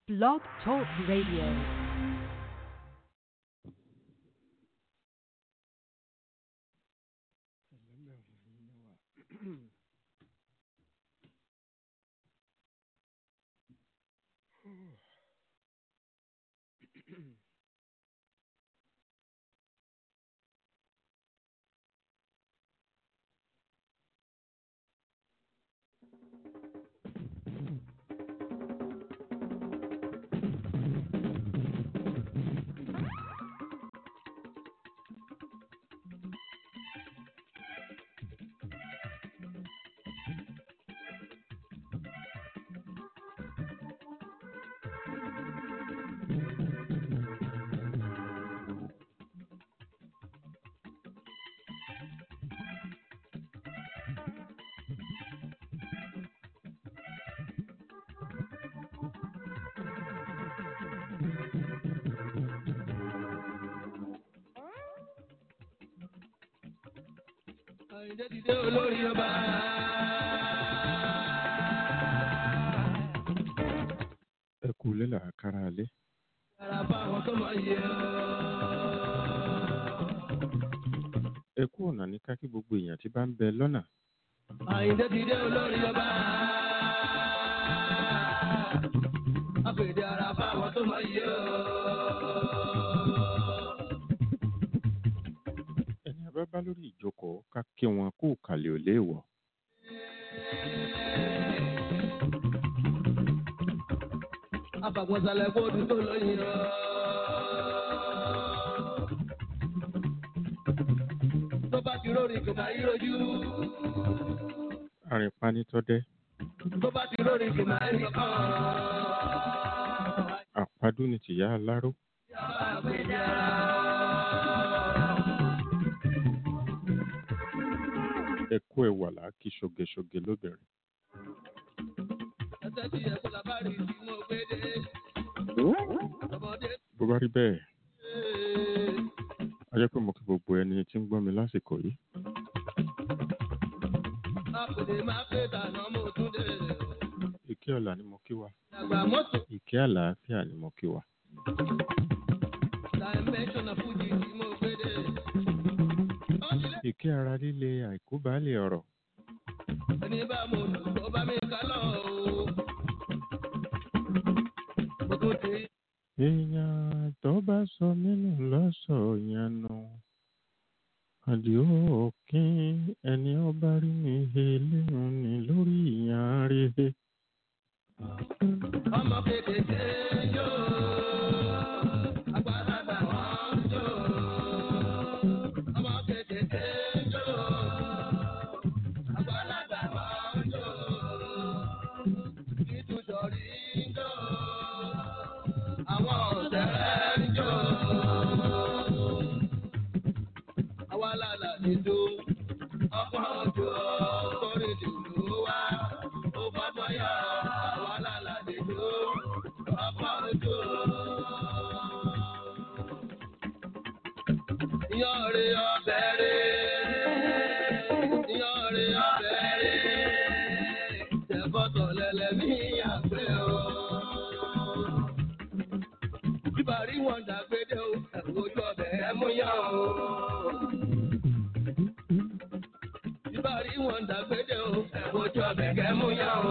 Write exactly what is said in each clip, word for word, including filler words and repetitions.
Blog Talk Radio. Ìdílé olórí ọba. Ẹ kú lélà kára alẹ́. Yàrá bá àwọn tó máa yẹ ọ́. Ẹ kú ọ̀nà ní ká kí gbogbo èèyàn tí bá ń bẹ lọ́nà. Ìdílé olórí ọba. Àpèdè ara bá àwọn tó máa yẹ ọ́. Bá bá lórí ìjókòó ká kí wọn kó kàlẹ̀ ò léèwọ̀. Àfàgbọ́nsálẹ̀ kóòdù tó lóyìn rọ̀. Tó bá ti rórí kò máa yí rojú. Àrìnpani tọ́dẹ́. Tó bá ti rórí kò máa yí kàn. Àpadú ni tìyá aláró. Ẹ̀kú ẹ̀wà là á kí ṣogeṣoge lóbìnrin. Bó bá rí bẹ́ẹ̀, a jẹ́ pé mo kí gbogbo ẹni tí ń gbọ́ mi lásìkò yìí. Ìkẹ́ ọ̀la ni mo kí wa. Ìkẹ́ àlàáfíà ni mo kí wa. Ìkẹ́ ara líle àìkú baálẹ̀ ọ̀rọ̀. Ẹni bá mo lù tó bá mi ká lọ o. Èèyàn tó bá sọ nínú lọ́sọ̀ yanu. Àdìó òkín ẹni ọba rí mi he lẹ́nu ni lórí ìyàn rí he. Ọmọ kékeré yóò. Àgbàlagbà wọn yóò. Ọmọ kékeré yóò. Àgbàlagbà wọn yóò. Ìtújọ́rí yóò. Àwọn ọ̀sẹ̀ yóò. Àwa lálà nìjó. Ọkọ̀ òjò kórè dùnú wá. Ó fọ́fọ́ yọ. Àwa lálà nìjó. Ọkọ̀ òjò. Iyọ̀rè ọbẹ̀ rẹ̀. Iyọ̀rè ọbẹ̀ rẹ̀. Tẹ̀fọ́tọ̀ lẹ́lẹ̀ mí àgbẹ̀ o. Bíbárí wọn dàgbédé o. Ẹ̀rù ojú ọbẹ̀ ẹ̀ mú yá o. Bíbárí wọn dàgbédé o. Ẹ̀rù ojú ọbẹ̀ ẹ̀ mú yá o.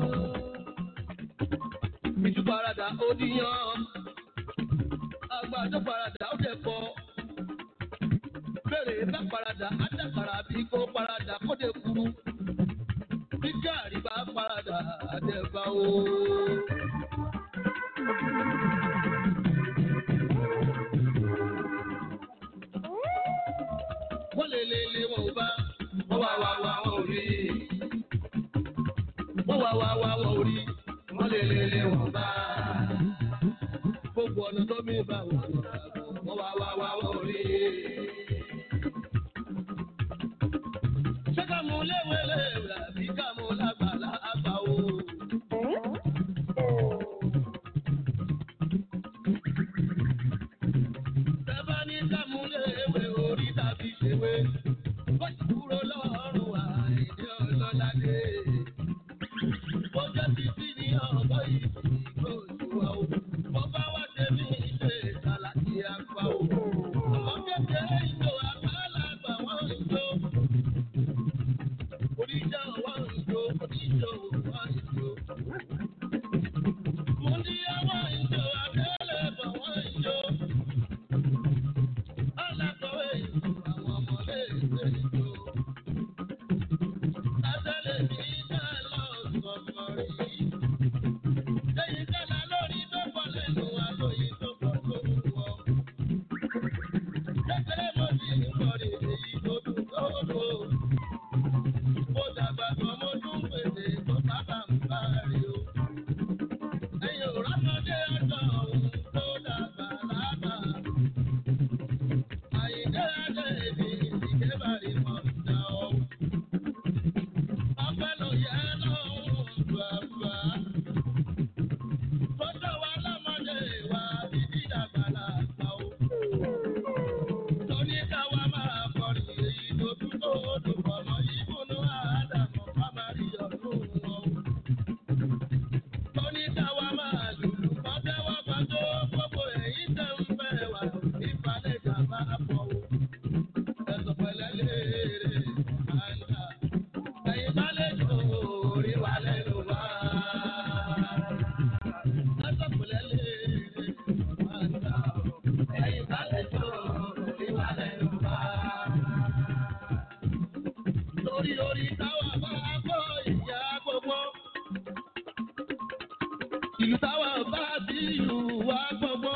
Ìjú parada ó díyan. Àgbàdo parada ó dẹ̀ kọ́. Bẹ́ẹ̀rẹ̀ bá parada, àdàkàrà bí kò parada kó dé kuru. Bí gàrí bá parada, àdẹ̀bà o. Wọ́n lè lè lè wọn ò bá, wọ́n wá wá wá wọn ò rí. Wọ́n wá wá wá wọn ò rí, wọ́n lè lè lè wọn bá. Gbogbo ọ̀nà tó mi bá wọn lọ, wọ́n wá wá wá wọn ò rí. Ṣé ká mú léwélé rẹ̀ bí ká mú lágbàlá àgbà o? Bẹ́ẹ̀ ní ká mú léwé orí tàbí ṣèwé. Bó ti kúrò lọ́rùn àìdí ọlọ́ládé. Bó jẹ́ ti sí ní ọ̀gọ́ yìí kò sí wa o. ìlú táwa bá sí ìlú wa gbọ́gbọ́.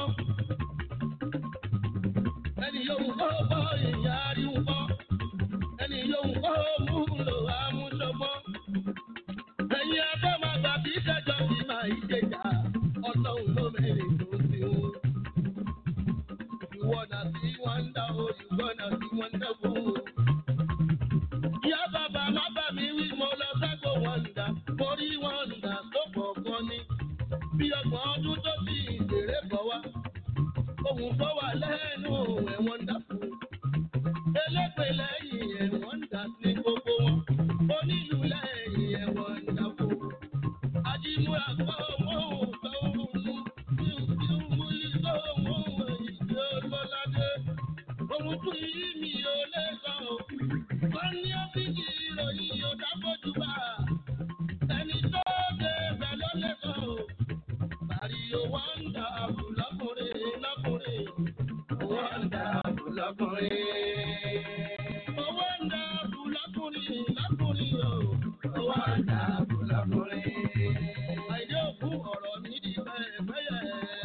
Ẹni yóò kọ́ bọ́ ìyá ariwo bọ́. Ẹni yóò kọ́ mú lò amúṣọgbọ́. Ẹ̀yin abẹ́ máa gbà bí kẹjọ bí máa ìjẹjà. Ọlọ́run ló mẹ́rin tó ti wú. You wanna see wonder, oh, you gonna see wonderful. Ìyá bàbá má bà mí wí mo lọ ságbó wọ́ndà. Mo rí wọ́ndà tó pọ̀ gan ni. Bí ọgbọ̀n ọdún tó ti ìbèrè bọ̀ wá. Ohun tó wà lẹ́nu ẹ̀wọ̀n dàpọ̀. Elépè lẹ́yìn ẹ̀wọ̀n dà sí gbogbo wọn. Onílù lẹ́yìn ẹ̀wọ̀n dàpọ̀. Ajímúra kọ́ wọ́n tó ń mú tí ó mú ìlú òun ìjọ lọ́ládé. Ohun tó yí mi ò lè sọ. Wọ́n ní ọ́fíìsì ìròyìn yóò dábòjú bá. Ẹni tó dé bẹ̀ ló lè sọ. Bàríyó wọ́n dà lọ́kùnrin lọ́kùnrin. Wọ́n dà lọ́kùnrin. Wọ́n dà lọ́kùnrin lọ́kùnrin o. Wọ́n dà lọ́kùnrin. Àìdé òkú ọ̀rọ̀ mi di pẹ́ẹ́pẹ́yẹ.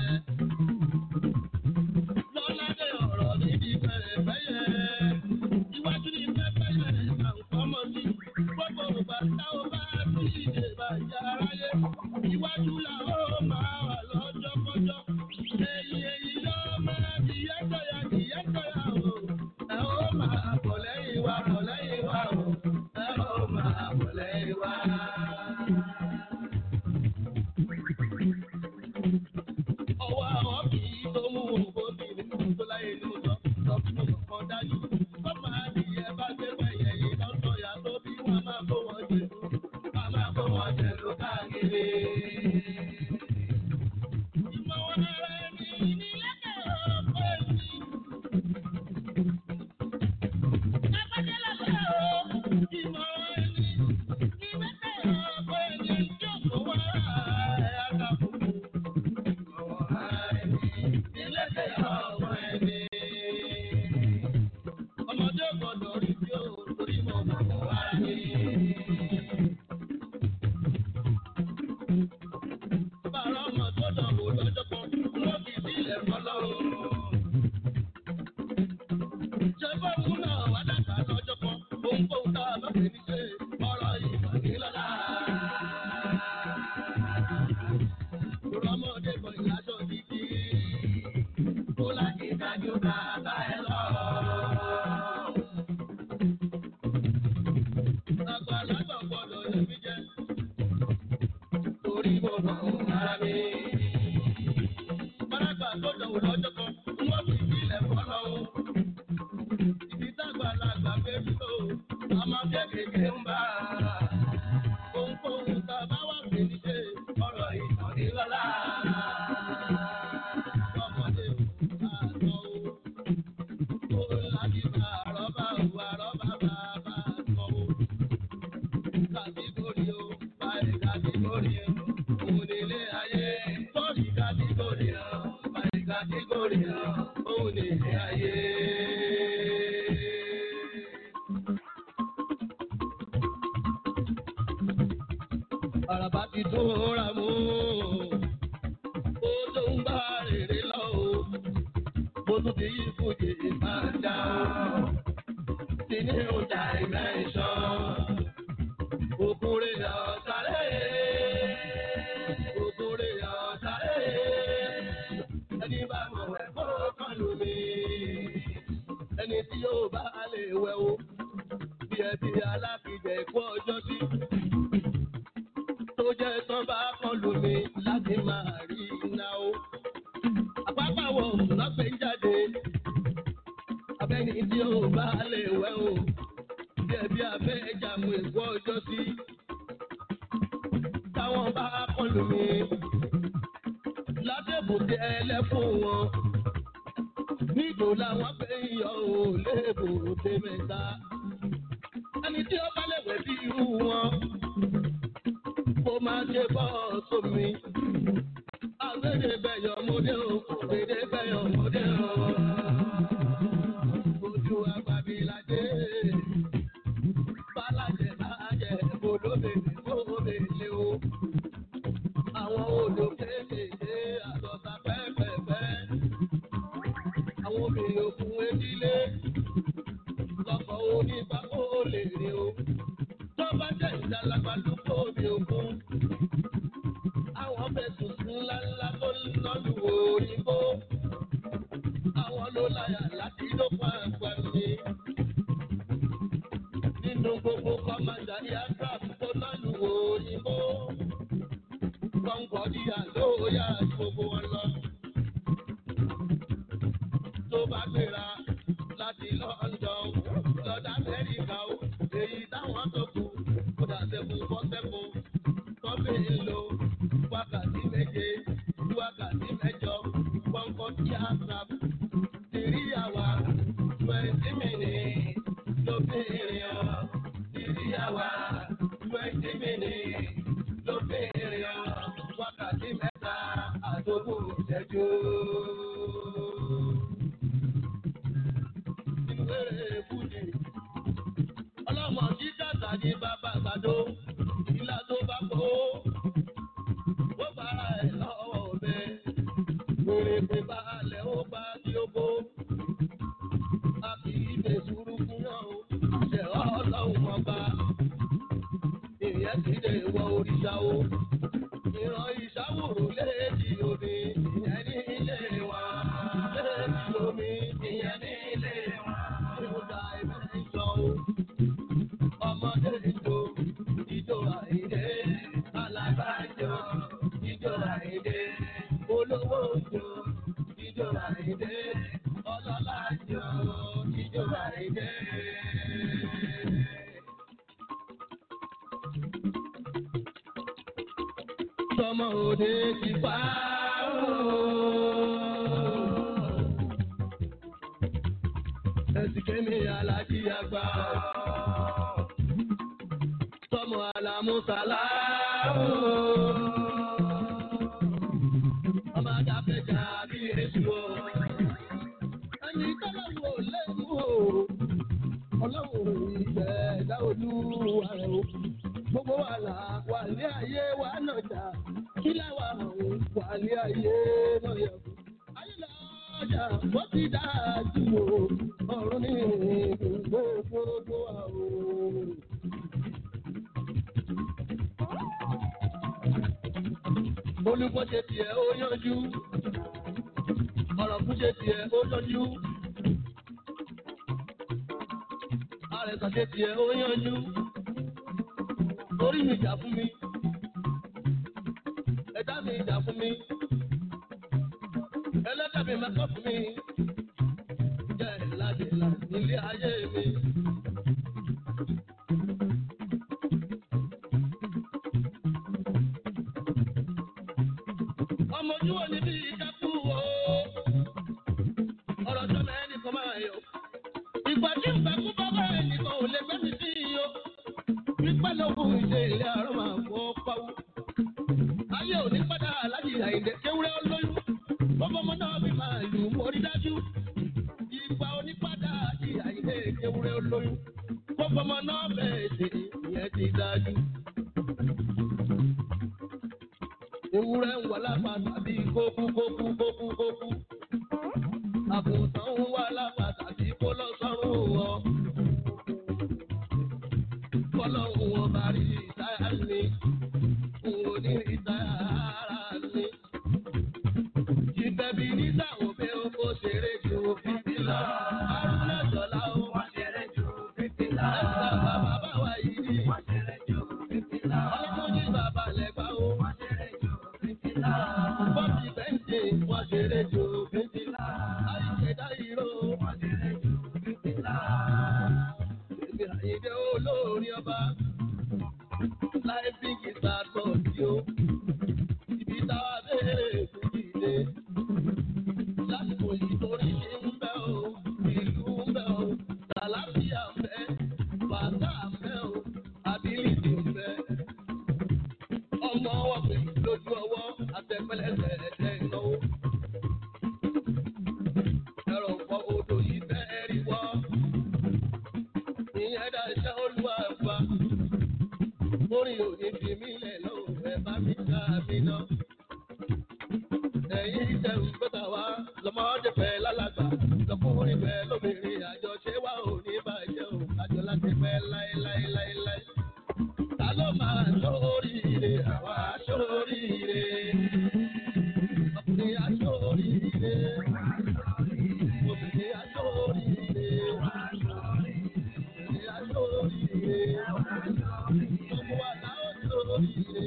Lọ́ládé ọ̀rọ̀ mi di pẹ́ẹ́pẹ́yẹ. Iwájú ni pẹ́ẹ́pẹ́yẹ máa ń kọ́mọ sí. Gbogbo ògbà táwọn bá sí ìdè bàjẹ́ aráyé. Iwájú làwọn máa wà lọ́jọ́ kọjọ́. Ẹ̀yìn ẹ̀yìn ló máa di yẹ́tọ̀yà di yẹ́tọ̀yà o. Ẹ ó máa bọ̀ lẹ́yìn wa bọ̀ lẹ́yìn wa o. Ẹ ó máa bọ̀ lẹ́yìn wa. Ọwọ́ àwọn kì í tó mú òbí nínú tó láyé ló sọ. Sọ fún mi kan dájú. Wọ́n máa di ẹ bá gbé pẹ̀yẹ̀ yìí lọ́sọ̀yà tó bí wọ́n máa kó wọn jẹ ló. Wọ́n máa kó wọn jẹ ló káàkiri. Ìmọ̀ wọn ara ẹni ní lẹ́kẹ̀ẹ́ ọ̀pọ̀ ẹ̀mí. Lápájẹ́ lọ́sẹ̀ o. Ìmọ̀ ẹni ní lẹ́kẹ̀ẹ́ ọ̀pọ̀ ẹ̀mí tí ó kó wá ẹ̀ àgàkùn. Ìmọ̀ ara ẹni ní lẹ́kẹ̀ẹ́ ọ̀pọ̀ ẹ̀mí. Ọmọdé gbọ́dọ̀ rí bí ó torí mọ̀ mọ̀ ara mi. Bàrà ọmọ tó dánwò lọ́jọ́ kan, wọ́n fi sílẹ̀ fọlọ́run. Ṣé bọ́ọ̀mù náà wá dàgbà lọ́jọ́ kan? Ohunkóhun tá a bá fẹ́ ní ṣe ọ̀rọ̀ ìmọ̀ ní lọ́la. Ọmọdé kan ìyájọ́ dídí. Kó láti dájú bàbá ẹ lọ. Àgbàlagbà gbọ́dọ̀ yẹ mí jẹ. Torí mo mọ̀ ara mi. Bàràgbà tó dánwò lọ́jọ́ kan, wọ́n fi sílẹ̀ fọlọ́run. Ìdí tágbàlagbà bẹ́ẹ̀ tó, àmọ́ kékeré ń bá. Ohunkóhun tá a bá wà pé ní ṣe ọ̀rọ̀ ìtàn ní lọ́la. Ọmọdé ò bá sọ o. Ó láti bá àrọ́bá òwò àrọ́bá bàbá sọ o. Kàtígórì o, báyìí kàtígórì o. Òun nílé ayé. Sọ́ọ̀rì kàtígórì o, báyìí kàtígórì o. Òun nílé ayé. Àràbà ti tó ra mú. Ó tó ń bá rèrè lọ o. Mo tún ti yí fújì máa já o. Ti ní ọjà ìmẹ̀ṣọ́. Òkúre ọ̀sálẹ̀. Òkúre ọ̀sálẹ̀. Ẹni bá mọ̀ ẹ̀ kó kán lù mí. Ẹni tí yóò bá lè wẹ̀ o. Bí ẹ ti alákìjẹ kú ọjọ́ sí. Tó jẹ́ tán bá kán lù mí láti máa rí iná o. Àpapàwọ̀ lọ́pẹ́ ń jáde. Abẹ́ni tí ó bá lè wẹ̀ o. Bí ẹbí abẹ́ ẹ̀jàmù èkó ọjọ́ sí. Táwọn bá kán lù mí. Látẹ̀bùtẹ̀ ẹlẹ́fún wọn. Nígbò làwọn pé yọ ò lébùté mẹ́ta. Ẹni tí ó bá lè wẹ̀ bí irú wọn. Kó máa ṣe bọ́ sómi. Àgbèdè bẹ̀yọ̀ mọ́dé o, àgbèdè bẹ̀yọ̀ mọ́dé o. Ojú àgbàbí lajẹ́. Bálàjẹ́ bàjẹ́, olóbèlè olóbèlè o. Àwọn olókè kéékèèké àtọ̀tà pẹ́pẹ́pẹ́. Àwọn obìnrin òkun etílé lọ́kọ̀ onígbà ó lè rí o. Tó bá jẹ́ ìdálàgbà tó kó omi òkun. Àwọn fẹ̀sùn ńláńlá tó lọ́lù òyìnbó. Àwọn ló láyà láti ló pàǹpà ní. Nínú gbogbo kọ́mándà aircraft tó lọ́lù òyìnbó. Kọ́ńkọ́díà ló yá gbogbo wọn lọ. Tó bá gbéra láti London lọ́dà Amẹ́ríkà o. Èyí táwọn tó kù kó dà sẹ́fún fọ́sẹ́fún. Kọ́fí ń lo wákàtí méje wákàtí mẹ́jọ. Kọ́ńkọ́díà aircraft three hours twenty minutes ló fi rìn ọ́. Three hours twenty minutes ló fi rìn ọ́. Wákàtí mẹ́ta àtòkùn ìṣẹ́jú. Inú eré fújì ọlọ́mọ tí kàtà ní bàbá àgbàdo ìlà tó bá kó ó bára ẹ̀ lọ́wọ́ ọ̀bẹ. Wèrè pé balẹ̀ ó bá tí ó kó. A kì í lè sùúrù fún yàn ó. Ṣé ọlọ́run ọba ìyẹn ti lè wọ òrìṣà o. Ìran ìṣàwòrò léèdì omi ìyẹn ní ilé wa. Léèdì omi ìyẹn ní ilé wa. Ìjọba ẹ̀fẹ̀ ń sọ o. Ọmọdé ìjọ ìjọ àìdé. Alábàájọ ìjọ àìdé. Olówó ìjọ ìjọ àìdé. Ọlọ́lá ìjọ ìjọ àìdé. Sọmọ òde ti pa ooo. Ẹ̀sìn kémi alájí àgbà. Sọmọ àlàmúsàlá ooo. Ọmọ àdàpẹ̀jà bí èṣù o. Ẹni tọ́lọ́wọ́ ò lẹ́nu o. Ọlọ́wọ́ ìfẹ́ ẹ̀dá olúwa rẹ̀ o. Gbogbo wa là wà ní ayé wa náà jà. Kí láwa wà ní ayé náà yẹ kó. Ayé lọ́jà wọ́n ti dáa jù o. Ọ̀run ní gbogbo wa o. Olùkọ́ ṣe tiẹ̀ ó yanjú. Ọ̀rọ̀ fún ṣe tiẹ̀ ó yanjú. Àrẹ̀sà ṣe tiẹ̀ ó yanjú. Orí mi jà fún mi. Ẹ̀dá mi jà fún mi. Ẹlẹ́dàá mi máa kọ́ fún mi. Jẹ́ ìlàjìlá nílé ayé mi. Ọmọ ojú wo ni bí ìjákú wo? Ọ̀rọ̀ sọ́mọ ẹnìkan máa yọ. Ìgbà tí ìgbà kú bàbá ẹnìkan ò lè gbé mi sí iyo. Pípẹ́ lóhùn ìṣe ilé àárọ̀ máa fọ́ pawó. Ayé ò ní padà aláàjì Àyìndé kéwúrẹ́ olóyún. Gbogbo ọmọ náà bí máa lù mórí dájú. Ìgbà onípadà àti Àyìndé kéwúrẹ́ olóyún. Gbogbo ọmọ náà bẹ̀ẹ̀ ṣe ìyẹn ti dájú. Ewúrẹ́ ń wà lápá tàbí kókú kókú kókú kókú. Àgùntàn ń wà lápá tàbí kó lọ sọ́run wọn. Fọlọ́hún wọn bá rí ìsáyà ní. N ò ní ìsáyà ara ní. Ìbẹ̀bí ní sáwọn pé ó kó ṣeré ju fífi lọ. Arúgbó Ṣọlá ó wá ṣeré ju fífi lọ. Ẹ̀sán bàbá bá wà yìí ní. Wá ṣeré ju fífi lọ. Ọlọ́mọdé bàbá lẹ́gbàá ó wá ṣeré ju fífi lọ. Bọ́ọ̀sì bẹ́ńkì wá ṣeré ju fífi lọ. Àìṣẹ̀dá ìró wá ṣeré ju fífi lọ. Èmi Àyìndé olórí ọba. Láì bí kìsà tọ̀ sí o. Ibi táwa bẹ̀rẹ̀ fún ìdílé. Lásìkò yìí torí ṣe ń bẹ́ o. Ìlú ń bẹ́ o. Tàlàfíà ń bẹ́. Bàtà ń bẹ́ o. Ability ń bẹ́. Ọmọ wọ̀ pé lójú ọwọ́ àtẹ̀pẹ́lẹ́sẹ̀ ẹ̀jẹ̀ ìnáwó. Ẹ̀rọ pọ̀ odò yìí bẹ́ẹ̀ rí wọ́. Ìyẹn dá iṣẹ́ olúwa fa. Orin òní fi mí lẹ̀ lọ́wọ́ ẹ̀ bá mi ká mi ná. jẹ́ ìgbésà wa lọ́mọdé fẹ́ lálàgbà lọ́kùnrin fẹ́ lóbìnrin àjọṣe wa ò ní bàjẹ́ o àjọ láti fẹ́ láéláéláéláé. Ta ló máa ṣoríire àwa ṣoríire ọkùnrin aṣoríire obìnrin aṣoríire obìnrin aṣoríire gbogbo wa la ó ṣoríire.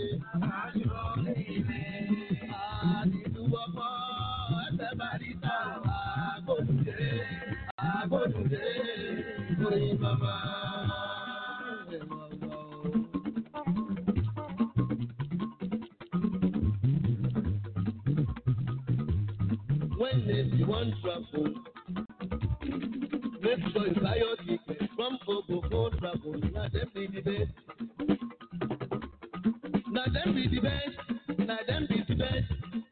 Àdìdúgbọ́kọ́ ẹsẹ̀ bàríta àgòdùdé àgòdùdé oyin bàbá. When you want travel, make sure you buy your ticket from Ogogo Travel. Now them be the best. Now them be the best. Now them be the best.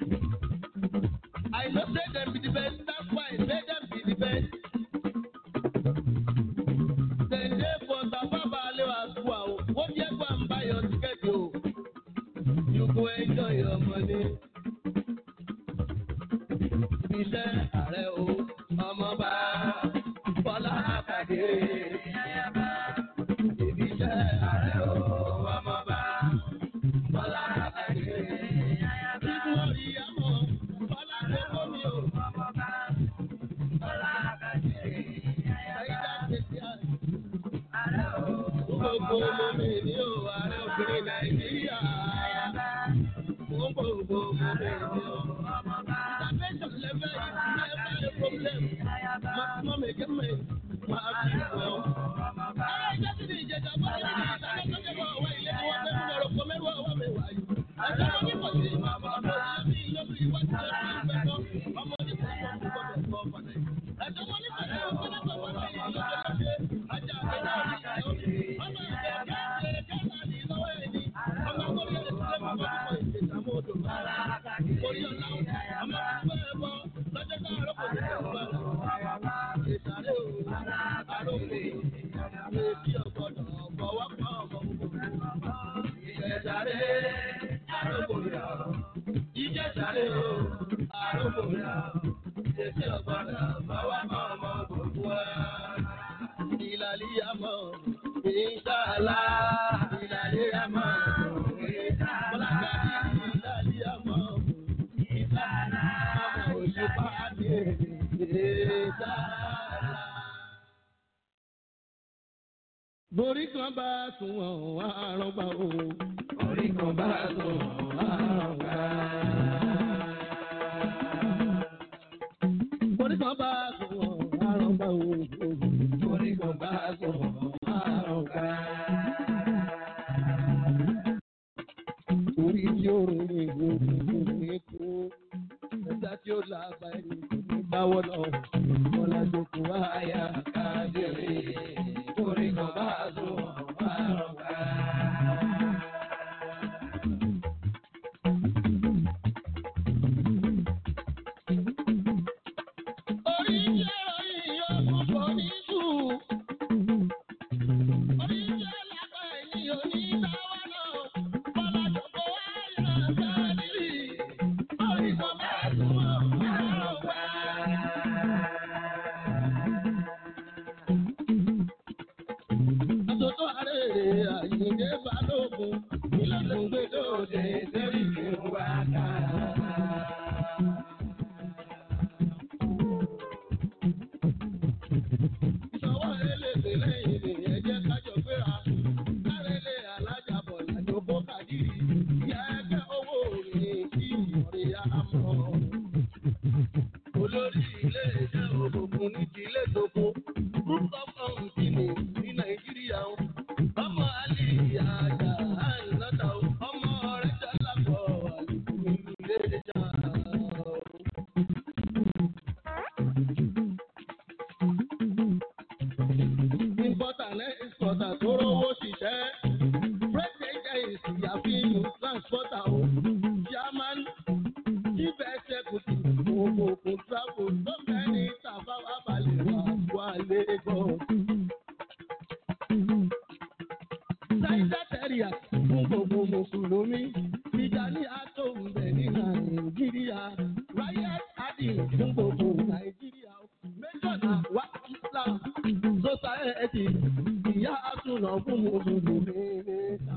I know say them be the best. That's why I say them be the best. Then they for Baba Lewa Wow. What you go and buy your ticket, you you go enjoy your money. Iṣẹ́ ààrẹ o, ọmọba, Bọ́lá Àkàdé, ayaba. Ibi iṣẹ́ ààrẹ o, ọmọba, Bọ́lá Àkàdé, ayaba. Nínú orí àmọ́, Bọ́lá Kókó mi o, ọmọba, Bọ́lá Àkàdé, ayaba. Ààrẹ o, gbogbo mi ní o, ààrẹ obìnrin Nàìjíríà, ayaba. Gbogbo mi ní o, ọmọba. Problem. Maximum engagement. Maximum. I just did it. I just did it. Borí kan bá sùn wọ́n àrọ́gbà o. Borí kan bá sùn wọ́n àrọ́gbà. Borí kan bá sùn wọ́n àrọ́gbà o. Borí kan bá sùn wọ́n àrọ́gbà. Orí tí ó rìn ní ìlú ní kú. Ẹ̀dá tí ó lágbá ẹni ní báwọ̀ náà. Bọ́lá jókòó àyà kájèrè. Borí kan bá sùn wọ́n àrọ́gbà. Ìjà ní àtòǹbẹ̀ ní Nàìjíríà, ráyé Society fún gbogbo Nàìjíríà. Méjọ̀nà wá Islam Society ìyá àtúnà fún Mùsùlùmí mẹ́ta.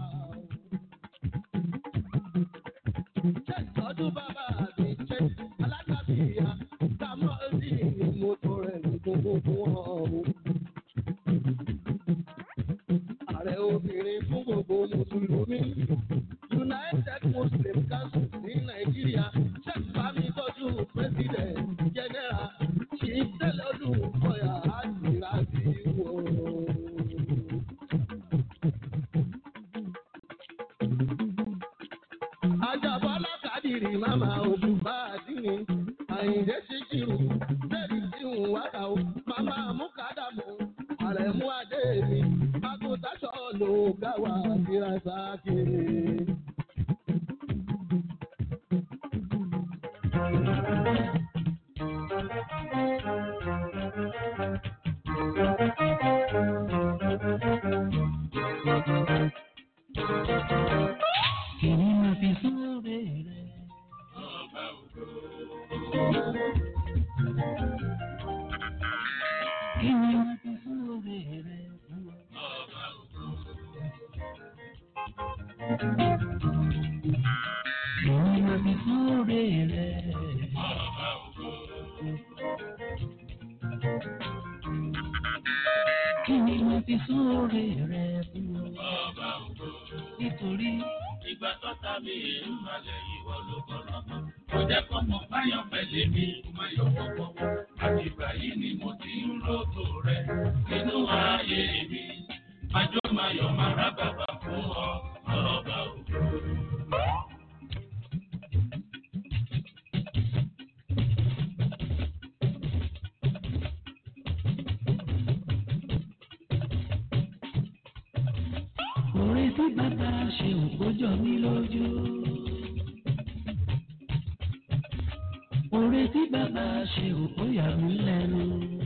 Ṣé ìtọ́jú bàbá mi ṣe alágbàbíyà támọ́ sí ìmọ̀tò rẹ̀ ní gbogbo fún ọ̀hún. Ààrẹ obìnrin fún gbogbo Mùsùlùmí. United Muslim Council ní Nàìjíríà ṣe fàmì tọ́jú President General Chief Tẹ́lẹ̀lú Kọ́yà Àdìrásí wò. Àjàbọ́lá Kádìrì Màmá Ògùnbá Àdínì Àyìndé Síkírù Bẹ́ẹ̀ni tí ń wákà ó Màmá Múkàdàmù Àrẹ̀mú Adéèmí Magúntàṣọ́ ló gáwà Àdìrásá kiri. Kìnìún máa fi sóore rẹ̀. Ọba ògo. Kìnìún máa fi sóore rẹ̀. Ọba ògo. Kìnìún máa fi sóore rẹ̀. Ọba ògo. Kìnìún máa fi sóore rẹ̀. Ọba ògo. Nítorí ìgbà tọ́ta mi ń malẹ̀ ìwọ ló kọ́ lọ́kàn. Kò jẹ́ kó mọ̀ báyọ̀ pẹ̀lẹ́ mi, kó má yọ kọ́kọ́. Àti ìgbà yìí ni mo ti ń ròtò rẹ̀ nínú ayé mi. Májọ́ máa yọ̀ máa rá bàbá fún ọ, ọba ògo. Orin tí bàbá ṣe ògbójọ mi lójú. Orin tí bàbá ṣe ògbóyà mi lẹ́nu.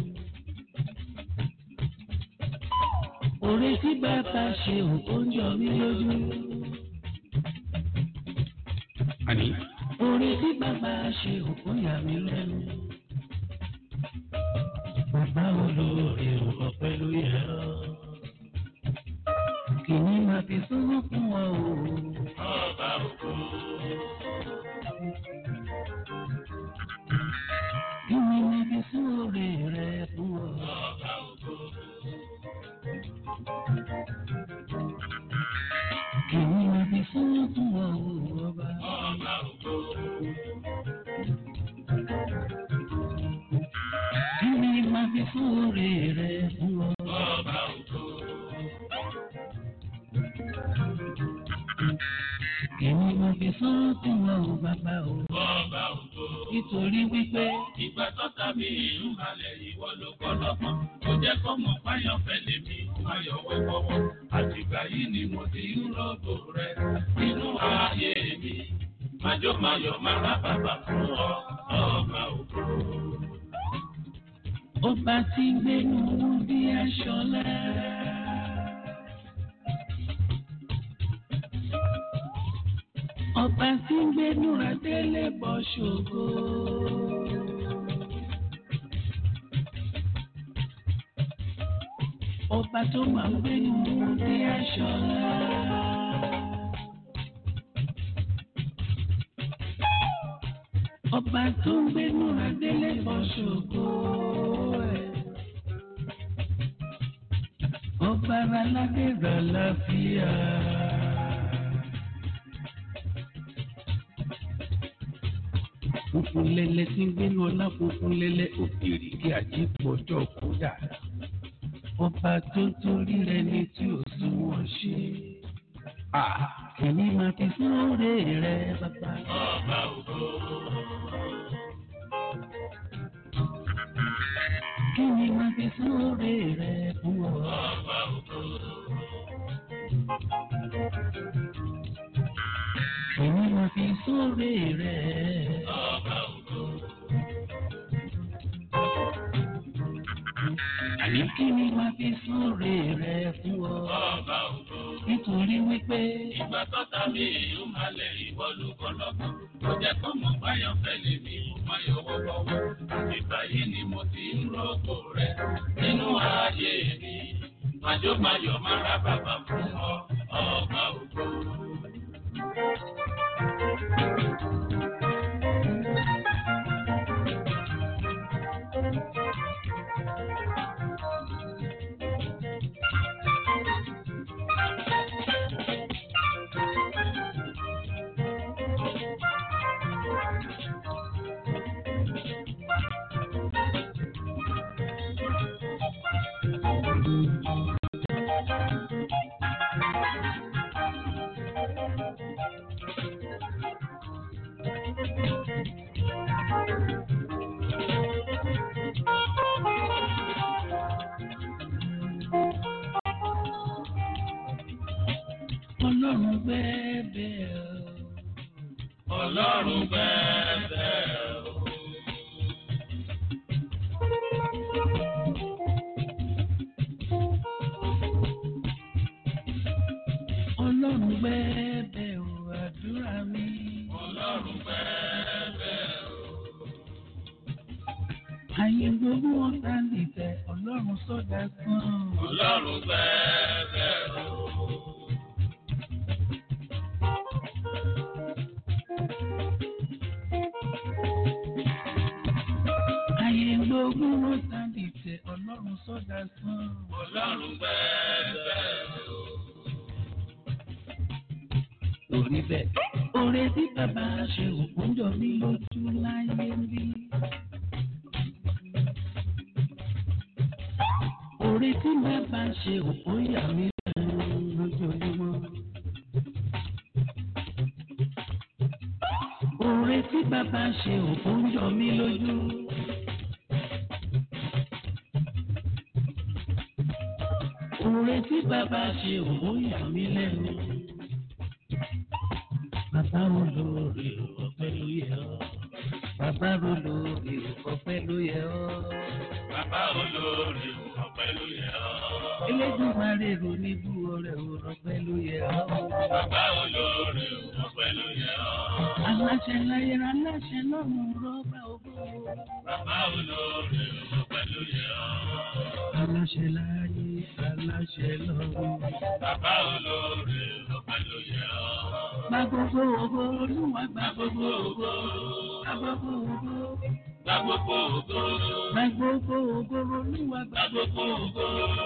Orin tí bàbá ṣe ògbójọ mi lójú. Àní. Orin tí bàbá ṣe ògbóyà mi lẹ́nu. Bàbá olóore ò pẹ̀lú ẹ̀rọ. Kìíní máa fi sọ́wọ́ fún ọ o. Ọba ògo. Kìíní máa fi sóore rẹ̀ fún ọ. Ọba ògo. Kìíní máa fi sọ́wọ́ fún ọ o. Ọba. Ọba ògo. Kìíní máa fi sóore rẹ̀ fún ọ. Ọba ògo. Èmi mo fi sọ́ọ́ fún wọn ò bàbá o. Ọba ògo. Nítorí wípé ìgbà tọ́ta mi ń balẹ̀ ìwọ ló kọ́ lọ́gbọ́n. Kò jẹ́ kó mọ̀ fáyọ̀ fẹ́lẹ̀ mi má yọ wọ́wọ́wọ́. Àtìgbà yìí ni mo ti ń rògbò rẹ̀ nínú ayé mi. Májọ́ máa yọ̀ máa rá bàbá fún ọ, ọba ògo. Ọba tí ń gbénu bí aṣọ lára. Ọba tí ń gbénu adélé bọ́ ṣògo. Ọba tó máa ń gbénu bí aṣọ lára. Ọba tó ń gbénu adélé bọ́ ṣògo. Ọba aládé rà láfíà. Funfun lẹ́lẹ́ tí ń gbénu ọlá funfun lẹ́lẹ́ òkèèrè kí àjí pọ̀jọ́ kódà. Ọba tó ń torí rẹ̀ ní tí ò sunwọ̀n ṣe. Kìíní máa fi sóore rẹ̀ bàbá. Ọba ògo. Kìíní máa fi sóore rẹ̀ fún ọ. Ọba ògo. Kìíní máa fi sóore rẹ̀. Ọba ògo. Àní kìíní máa fi sóore rẹ̀ fún ọ. Ọba ògo. nítorí wípé ìgbà tọ́ta mi ìlú máa lẹ̀ ìwọ ló kọ́ lọ́kàn. Mo jẹ́ kó mọ̀ báyọ̀ fẹ́lẹ̀ mi mo máa yọwọ́ lọ́wọ́. Ìgbà yìí ni mo ti ń rògbò rẹ̀ nínú ayé mi. Màjó máyọ̀ máa ra bàbá fún ọ ọba ògo. Ọlọ́run bẹ́ẹ̀bẹ́ o. Ọlọ́run bẹ́ẹ̀bẹ́ o. Ọlọ́run bẹ́ẹ̀bẹ́ o, àdúrà mi. Ọlọ́run bẹ́ẹ̀bẹ́ o. Ayé gbogbo wọn ká nìtẹ̀, Ọlọ́run sọ́dà kan. Ọlọ́run bẹ́ẹ̀bẹ́ o. Gbogbo wọn sábì tẹ Ọlọ́run sọ́dà sán. Ọlọ́run bẹ́ẹ̀ o. Orí bẹ́ẹ̀. Oore tí bàbá ṣe òkúńjọ mi lójú láyé rí. Oore tí bàbá ṣe òkúńyà mi lójoojúmọ́. Oore tí bàbá ṣe òkúńjọ mi lójú. Oore tí bàbá ṣe òun yà mí lẹ́nu. Bàbá olóore ọpẹ́ ló yẹ ọ́. Bàbá olóore ọpẹ́ ló yẹ ọ́. Bàbá olóore ọpẹ́ ló yẹ ọ́. Elédùmarè ro ní bú ọrẹ ọpẹ́ ló yẹ ọ́. Bàbá olóore ọpẹ́ ló yẹ ọ́. Aláṣẹ láyé aláṣẹ lọ́run rọ́bà ògo. Bàbá olóore ọpẹ́ ló yẹ ọ́. Aláṣẹ láyé aláṣẹ lọ́run. Bàbá olóore ọpẹ́ ló yẹ ọ́. Gba gbogbo ògo Olúwa gba gbogbo ògo. Gba gbogbo ògo. Gba gbogbo ògo. Gba gbogbo ògo Olúwa gba gbogbo ògo.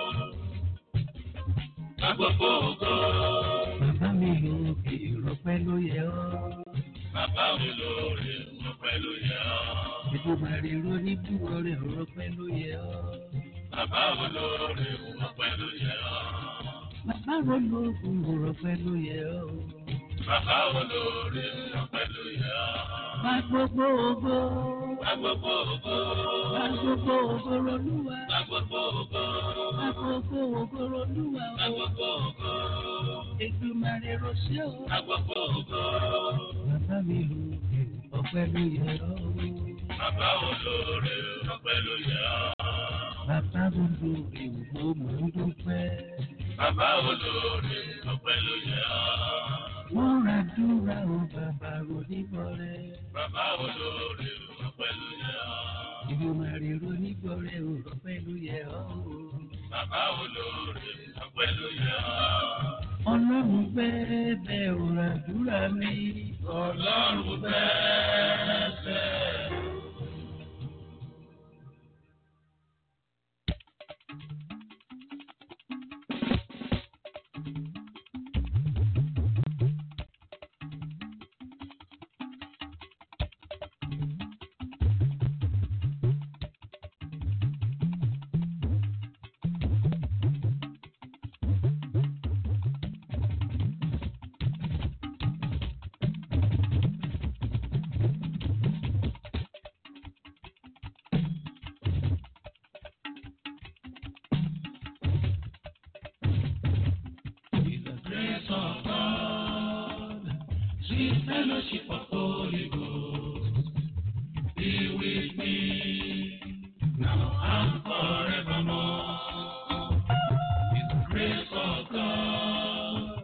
Gba gbogbo ògo. Bàbá mi lókè ìrọ̀pẹ́ ló yẹ ọ́. Bàbá mi lóore ìrọ̀pẹ́ ló yẹ ọ́. Ìbùbàrè ro ní búrọ̀ rẹ̀ ìrọ̀pẹ́ ló yẹ ọ́. Bàbá olóore ìrọ̀pẹ́ ló yẹ ọ́. Bàbá olóògùn ìrọ̀pẹ́ ló yẹ ọ́. Bàbá olóore ìrọ̀pẹ́ ló yẹ ọ́. Gba gbogbo ògo. Gba gbogbo ògo. Gba gbogbo ògo Olúwa. Gba gbogbo ògo. Gba gbogbo ògo Olúwa. Gba gbogbo ògo. Èdùmàrè rọṣẹ́ o. Gba gbogbo ògo. Bàbá mi lókè ọpẹ́ ló yẹ ọ́. Bàbá olóore ìrọ̀pẹ́ ló yẹ ọ́. Bàbá olóore ìwò mò ń dúpẹ́. Bàbá olóore ọpẹ́ ló yẹ ọ́. Wọ́n ra dúra o bàbá ronígbọ̀rẹ́. Bàbá olóore ọpẹ́ ló yẹ ọ́. Ìdùmarè ronígbọ̀rẹ́ o ọpẹ́ ló yẹ ọ́. Bàbá olóore ọpẹ́ ló yẹ ọ́. Ọlọ́run bẹ́ẹ̀ bẹ́ẹ̀ ò ra dúra mi. Ọlọ́run bẹ́ẹ̀ bẹ́ẹ̀. Fellowship of Holy Ghost, be with me now and forevermore. With the grace of God,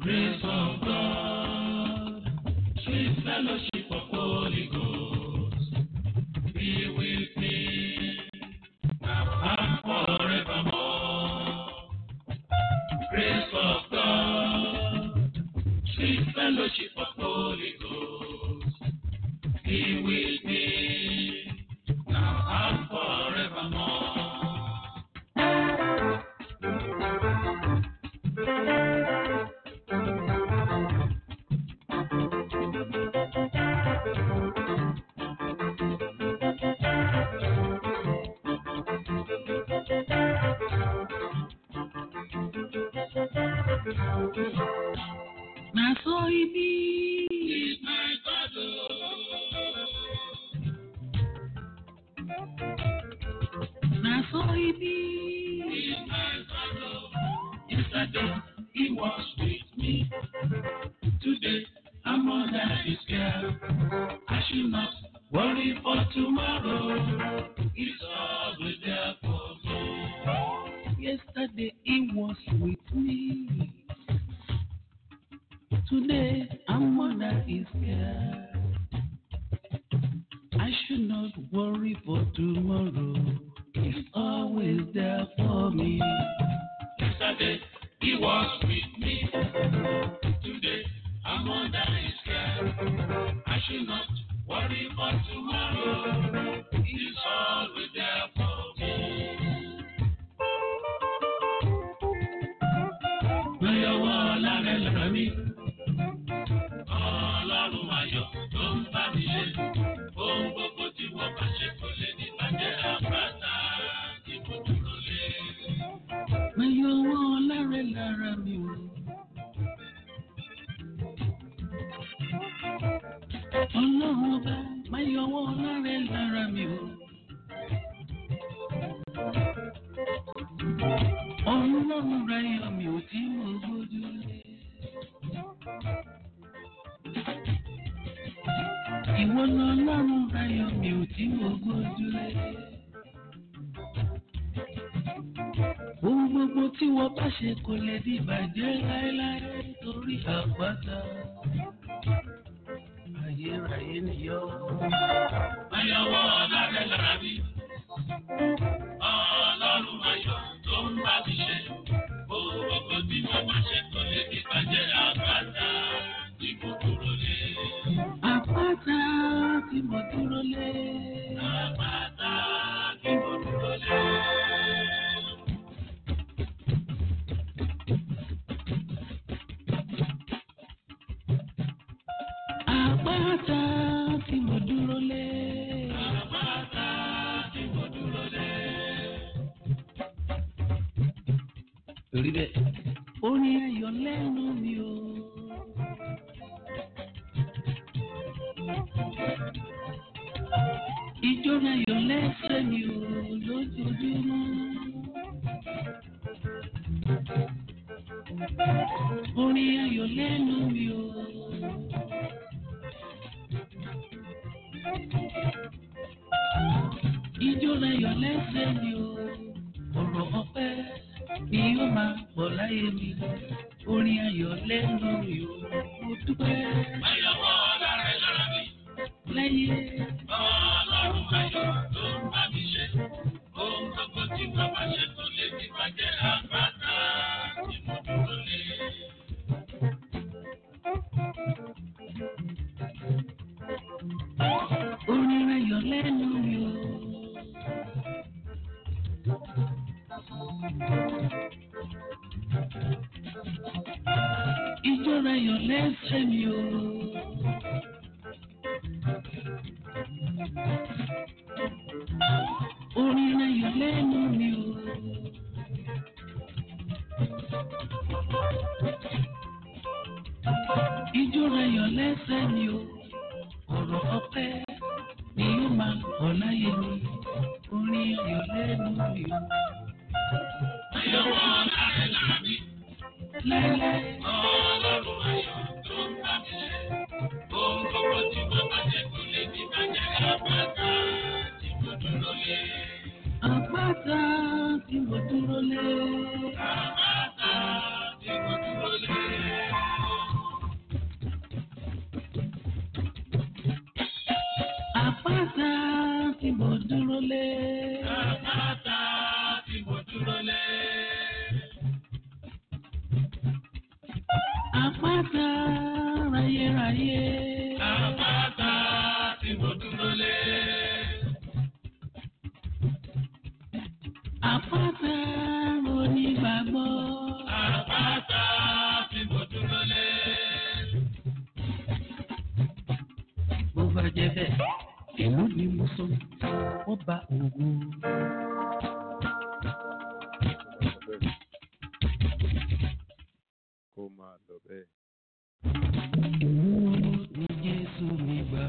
Grace of God, sweet fellowship of Holy Ghost, be with me now and forevermore. Grace of God, sweet fellowship of Holy Ghost, be with me now and forevermore. Na so he be, is my God. Na so he be, is my God. Yesterday he was with me. Today I'm under his care. I should not worry for tomorrow. He's always there for me. Yesterday he was with me. Today I'm under his care. I should not worry for tomorrow. He's always there for me. Yesterday he was with me. Today I'm under his care. I should not worry for tomorrow. He's always there for me. May your wall and me. Ọlọ́run ayọ̀ tó ń bá mi ṣe. Ohun gbogbo tí wọ́n bá ṣe kò lè ní bàjẹ́ àpáta tí mo dúró lé. May your wall láre lára mi o. Ọlọ́run ọba, may your wall láre lára mi o. Ọlọ́run rẹ̀ yọ mi ò tí mo gbójú lé. Ìwọ lọ́lọ́run ayọ̀ mi ò tí mo gbójúlé. Ohun gbogbo tí wọ́n bá ṣe kò lè di ìbàjẹ́ láéláé torí àpáta. Ayérayé nìyọ́. Ayọ̀wọ́ ọ̀làrẹ̀ lára mi. Ọlọ́run ayọ̀ tó ń bá mi ṣe. Ohun gbogbo tí wọ́n bá ṣe kò lè di ìbàjẹ́ àpáta tí mo dúró lé. Àpáta tí mo dúró lé. Àpáta tí mo dúró lé. Àpáta tí mo dúró lé. Àpáta tí mo dúró lé. Torí bẹ́ẹ̀, orin ayọ̀ lẹ́nu mi o. Ijó ayọ̀ lẹ́sẹ̀ mi ò lójoojúmọ́. Orin ayọ̀ lẹ́nu mi ò. Ijó ayọ̀ lẹ́sẹ̀ mi ò. Ọ̀rọ̀ ọpẹ́ ni yóò máa pọ̀ láyé mi. Orin ayọ̀ lẹ́nu mi ò. Mo dúpẹ́. Ayọ̀wọ́ lára lára mi. Láyé. Ọlọ́run ayọ̀ tó ń bá mi ṣe. Ohun gbogbo tí wọ́n bá ṣe tó lè fi bàjẹ́ àpáta tí mo dúró lé. Orin ayọ̀ lẹ́nu mi o. Ijó ayọ̀ lẹ́sẹ̀ mi o. Orin ayọ̀ lẹ́nu mi o. Ijó ayọ̀ lẹ́sẹ̀ mi o. Ọ̀rọ̀ ọpẹ́ ni yóò máa pọ̀ láyé mi. Orin ayọ̀ lẹ́nu mi o. Ayọ̀wọ́ lára lára mi. Láíláí. Ọlọ́run ayọ̀ tó ń bá mi ṣe. Ohun gbogbo tí wọ́n bá jẹ́ kò lè ní bàjẹ́ àpáta tí mo dúró lé. Àpáta tí mo dúró lé. Àpáta tí mo dúró lé. lé. Àpáta tí mo dúró lé. Àpáta ráyéráyé. Àpáta tí mo dúró lé. Àpáta onígbàgbọ́. Àpáta tí mo dúró lé. Bó bá jẹ́ bẹ́ẹ̀, èló ni mo sọ, wọ́n bá òògùn. Kó máa lọ bẹ́ẹ̀. Èló ni Jésù mi gbà.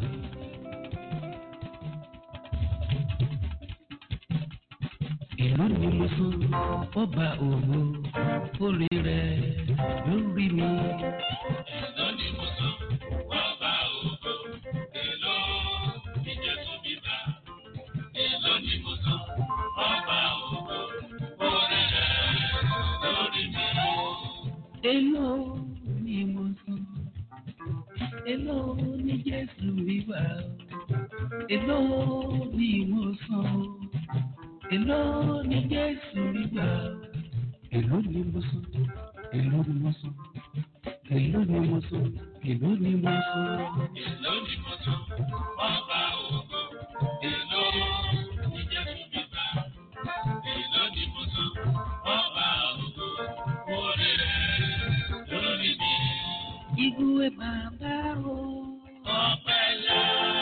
Èló ni mo sọ, wọ́n bá òògùn. Orí rẹ̀ lórí mi. Èló ni mo sọ, wọ́n bá ògo. Èló ni Jésù mi bá. Èló ni mo sọ, wọ́n bá ògo. Orí rẹ̀ lórí mi. Èló ni mo sọ, èló ni Jésù mi gbà. Èló ni mo sọ, èló ni Jésù mi gbà. Èló ni mo sọ, èló ni mo sọ, èló ni mo sọ, èló ni mo sọ. Èló ni mo sọ, wọ́n bá ògo. Èló ni Jésù mi bá. Èló ni mo sọ, wọ́n bá ògo. Orí rẹ̀ lórí mi. Igwe bàbá o. Ọpẹ́ ńlá.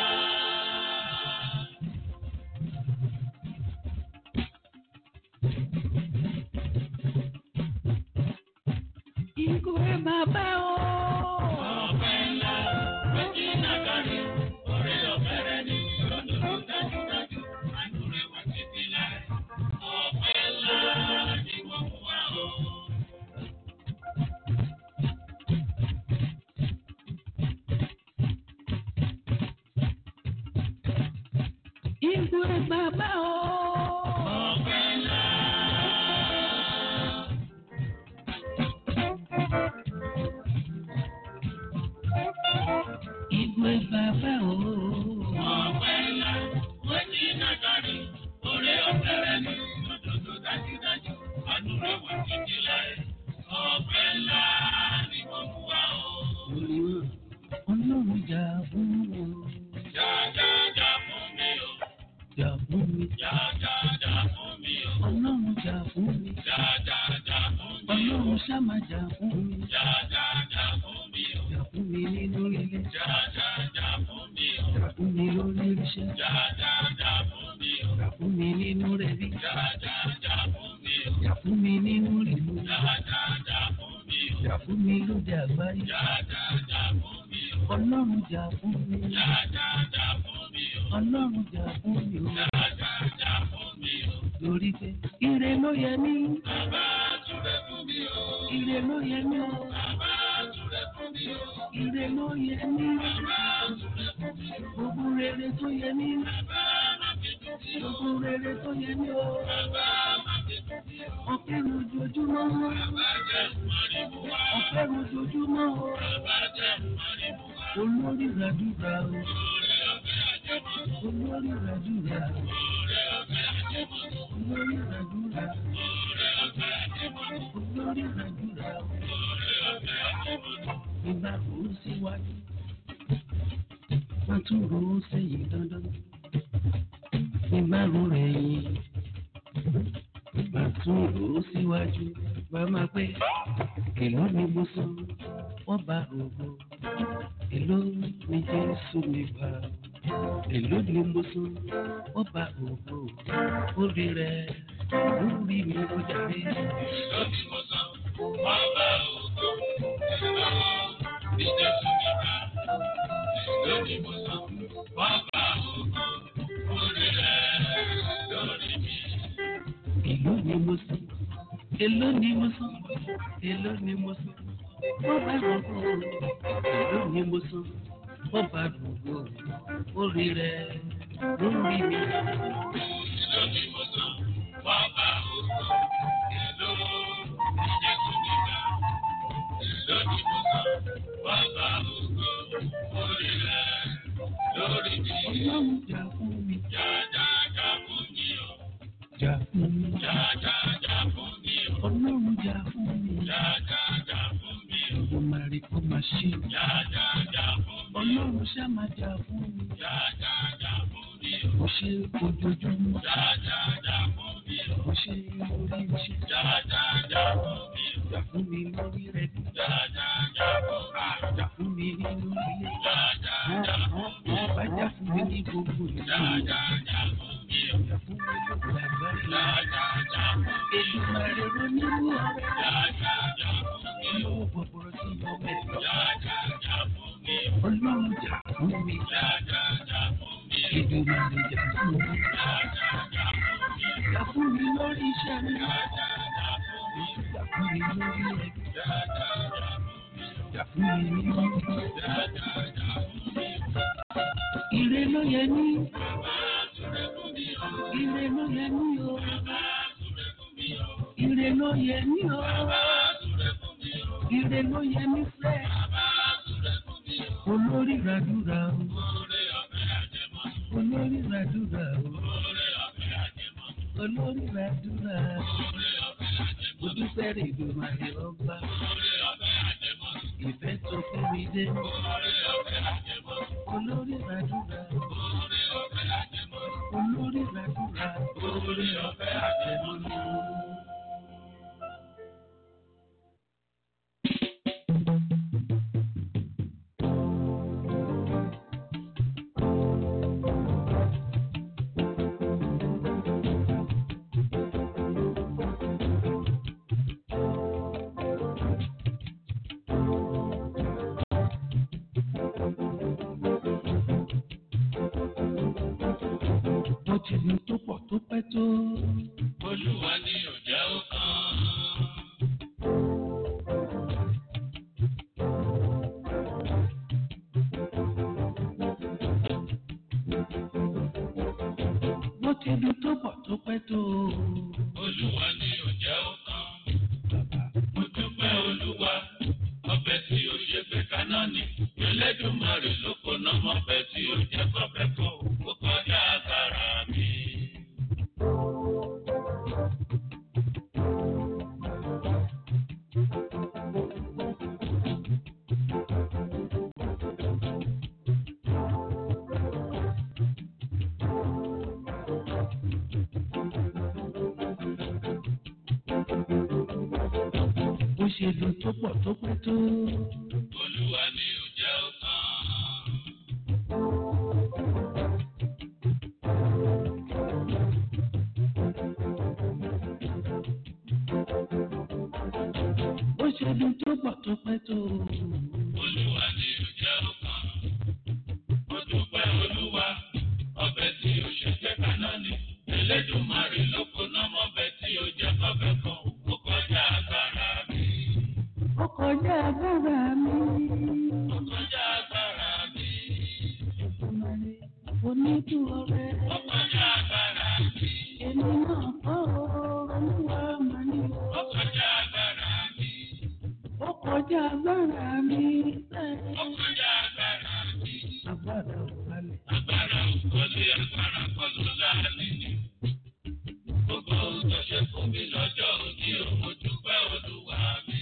Igwe bàbá o. Ọpẹ́ ńlá. Méjì náà kárí. Orí ọ̀fẹ́ rẹ̀ ni lọ́dún dájúdájú. Àánú rẹ̀ wá títí láì. Ọpẹ́ ńlá ni wọ́n mú wá o. Igwe bàbá o. Ọpẹ́ ńlá. Igwe bàbá o. Ọpẹ́ ńlá. Méjì náà kárí. Orí ọ̀fẹ́ rẹ̀ ni lọ́dún dájúdájú. Àánú rẹ̀ wá títí láì. Ọpẹ́ ńlá ni wọ́n mú wá o. Olúwa, Ọlọ́run jà fún mi. Jà jà jà fún mi o. Jà fún mi. Jà jà jà fún mi o. Ọlọ́run jà fún mi. Jà jà jà fún mi o. Ọlọ́run ṣáma jà fún mi. Jà jà jà fún mi o. Jà fún mi nínú ilé. Jà jà jà fún mi o. Jà fún mi lórí iṣẹ́. Jà jà jà fún mi o. Jà fún mi nínú rẹ̀bí. Jà jà jà fún mi o. Jà fún mi nínú ìlú. Jà jà jà fún mi o. Jà fún mi lóde àgbáyé. Jà jà jà fún mi o. Ọlọ́run jà fún mi. Jà jà jà fún mi o. Ọlọ́run jà fún mi o. Jà jà jà fún mi o. Lórí pé ire ló yẹ mí. Bàbá túrẹ́ fún mi o. Ire ló yẹ mí o. Bàbá túrẹ́ fún mi o. Ire ló yẹ mí. Bàbá túrẹ́ fún mi o. Gbogbo rere tó yẹ mí. Bàbá má fi dùn mí o. Gbogbo rere tó yẹ mí o. Bàbá má fi dùn mí o. Ọpẹ́ lójoojúmọ́. Bàbá jẹ́ mọ́rìmú wá. Ọpẹ́ lójoojúmọ́ o. Bàbá jẹ́ mọ́rìmú wá. Olórí ràdúrà o. Oore ọ̀fẹ́ àjẹmọ́nú. Olórí ràdúrà. Oore ọ̀fẹ́ àjẹmọ́nú. Olórí ràdúrà. Oore ọ̀fẹ́ àjẹmọ́nú. Olórí ràdúrà o. Oore ọ̀fẹ́ àjẹmọ́nú. Ìgbà kò síwájú. Wọ́n tún rò ó sẹ́yìn dandan. Ìgbà rò rẹ̀ yìí. Wọ́n tún rò ó síwájú. Wọ́n máa pẹ́. Èló ni mo sọ, wọ́n bá ògo. Èló ni Jésù mi gbà. Èló ni mo sọ, wọ́n bá ògo. Orí rẹ̀ lórí mi ló jáde. Èló ni mo sọ, wọ́n bá ògo. Èló ni Jésù mi gbà. Èló ni mo sọ, wọ́n bá ògo. Orí rẹ̀ lórí mi. Èló ni mo sọ, èló ni mo sọ, èló ni mo sọ, wọ́n bá ògo. Èló ni mo sọ, wọ́n bá ògo. Orí rẹ̀ lórí mi. Èló ni mo sọ, wọ́n bá ògo. Èló ni Jésù mi gbà. Èló ni mo sọ, wọ́n bá ògo. Orí rẹ̀ lórí mi. Ọlọ́run jà fún mi. Jà jà jà ṣe. Jàjàjà fún mi. Ọlọ́run ṣá máa jà fún mi. Jàjàjà fún mi. Mo ṣe ojoojúmọ́. Jàjàjà fún mi. Mo ṣe orí ṣe. Jàjàjà fún mi. Jà fún mi lórí rẹ̀. Jàjàjà fún mi. Jà fún mi nínú ilé. Jàjàjà fún mi. Bá jà fún mi ní gbogbo ìlú. Jàjàjà fún mi. Jà fún mi lóko àgbáyé. Jàjàjà fún mi. Èdùmàrè ló ní ìlú ọ̀rẹ́. Jàjàjà fún mi. Olówó gbọ̀gbọ̀rọ̀ sí ọmọ ẹ̀dọ́. Jàjàjà fún mi. Ọlọ́run jà fún mi. Jàjàjà fún mi. Èdùmàrè jà fún mi. Jàjàjà fún mi. Jà fún mi lórí iṣẹ́ mi. Jàjàjà fún mi. Jà fún mi lórí rẹ̀. Jàjàjà fún mi. Jà fún mi nínú ilé. Jàjàjà fún mi. Ire ló yẹ ní. Bàbá súré fún mi o. Ire ló yẹ ní o. Bàbá súré fún mi o. Ire ló yẹ ní o. Bàbá súré fún mi o. Ire ló yẹ ní fẹ́. Bàbá súré fún mi o. Olórí ràdúrà o. Oore ọ̀fẹ́ àjẹmọ́. Olórí ràdúrà o. Oore ọ̀fẹ́ àjẹmọ́. Olórí ràdúrà o. Oore ọ̀fẹ́ àjẹmọ́. Mo dúpẹ́ rè Èdùmàrè ọba. Oore ọ̀fẹ́ àjẹmọ́. Ìfẹ́ tó fún mi dé. Oore ọ̀fẹ́ àjẹmọ́. Olórí ràdúrà o. Oore ọ̀fẹ́ àjẹmọ́. Olórí ràdúrà o. Oore ọ̀fẹ́ àjẹmọ́. Mo ti lu tó pọ̀ tó pẹ́ tó. Olúwa ni ò jẹ́ ó kàn. Mo ti lu tó pọ̀ tó pẹ́ tó. Olúwa ni ò jẹ́ ó kàn. Mo dúpẹ́ Olúwa, ọbẹ̀ tí ó ṣe pé kaná ni. Elédùmarè ló kó ná mọ́bẹ̀ tí ó jẹ́ kọ́bẹ̀ kan. Ó kọjá agbára mi. Mo ṣe lu tó pọ̀ tó pẹ́ tó. Olúwa ni ò jẹ́ ó kàn. Mo ṣe lu tó pọ̀ tó pẹ́ tó. Olúwa ni ò jẹ́ ó kàn. Mo dúpẹ́ Olúwa, ọbẹ̀ tí ó ṣe pé kaná ni. Elédùmarè ló kó ná mọ́bẹ̀ tí ó jẹ́ kọ́bẹ̀ kan. Ó kọjá agbára mi. Ó kọjá agbára mi. Ó kọjá agbára mi. Èdùmàrè onídù ọ̀rẹ́. Ó kọjá agbára mi. Èmi náà kọ́ Olúwa máa ní o. Ó kọjá agbára mi. Ó kọjá agbára mi. Ó kọjá agbára mi. Agbára ò balẹ̀. Agbára òkọ́lé agbára kọlù láàánú ni. Gbogbo ohun tó ṣe fún mi lọ́jọ́ òní ò mo dúpẹ́ Olúwa mi.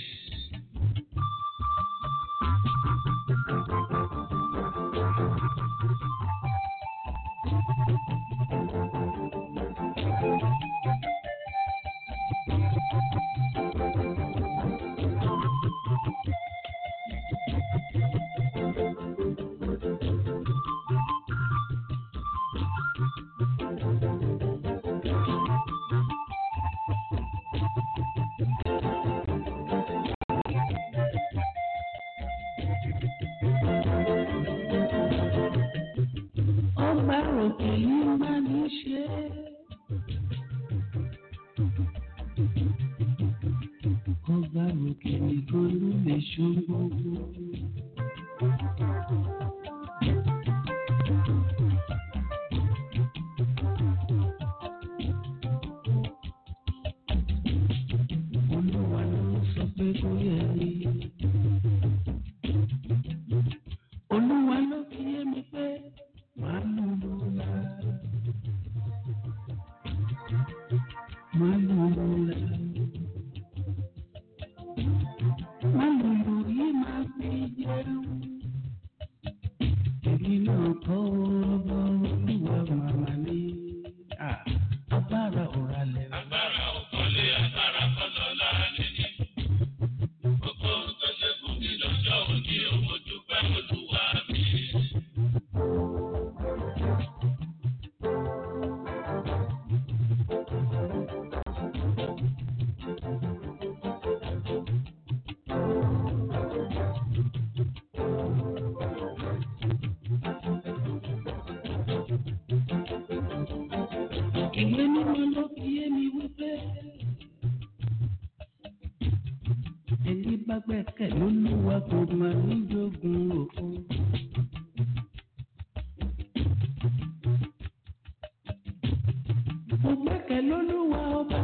Ọba òkè yìí bá mi ṣe. Ọba òkè nìkan ló lè ṣòro. Olúwa ló sọ pé kó yẹ rí. Olúwa ló fi yé mi pé màá lù lù la. Màá lù lù la. Màá lù lù yìí máa fi jẹ́ ṣeun. Èmi náà kọ́ ọba olúwa màmá ní agbára òràlẹ̀. Agbára òkọlé, agbára kọlọ́lá níní. Gbogbo tó ṣe fún mi lọ́jọ́ òní, mo dúpẹ́ olúwa mi. Ìwé mímọ́ ló fi yé mi wípé ẹni bá gbẹ́kẹ̀ lÓlúwa kò máa ní jogún òfo. Mo gbẹ́kẹ̀ lÓlúwa ọba.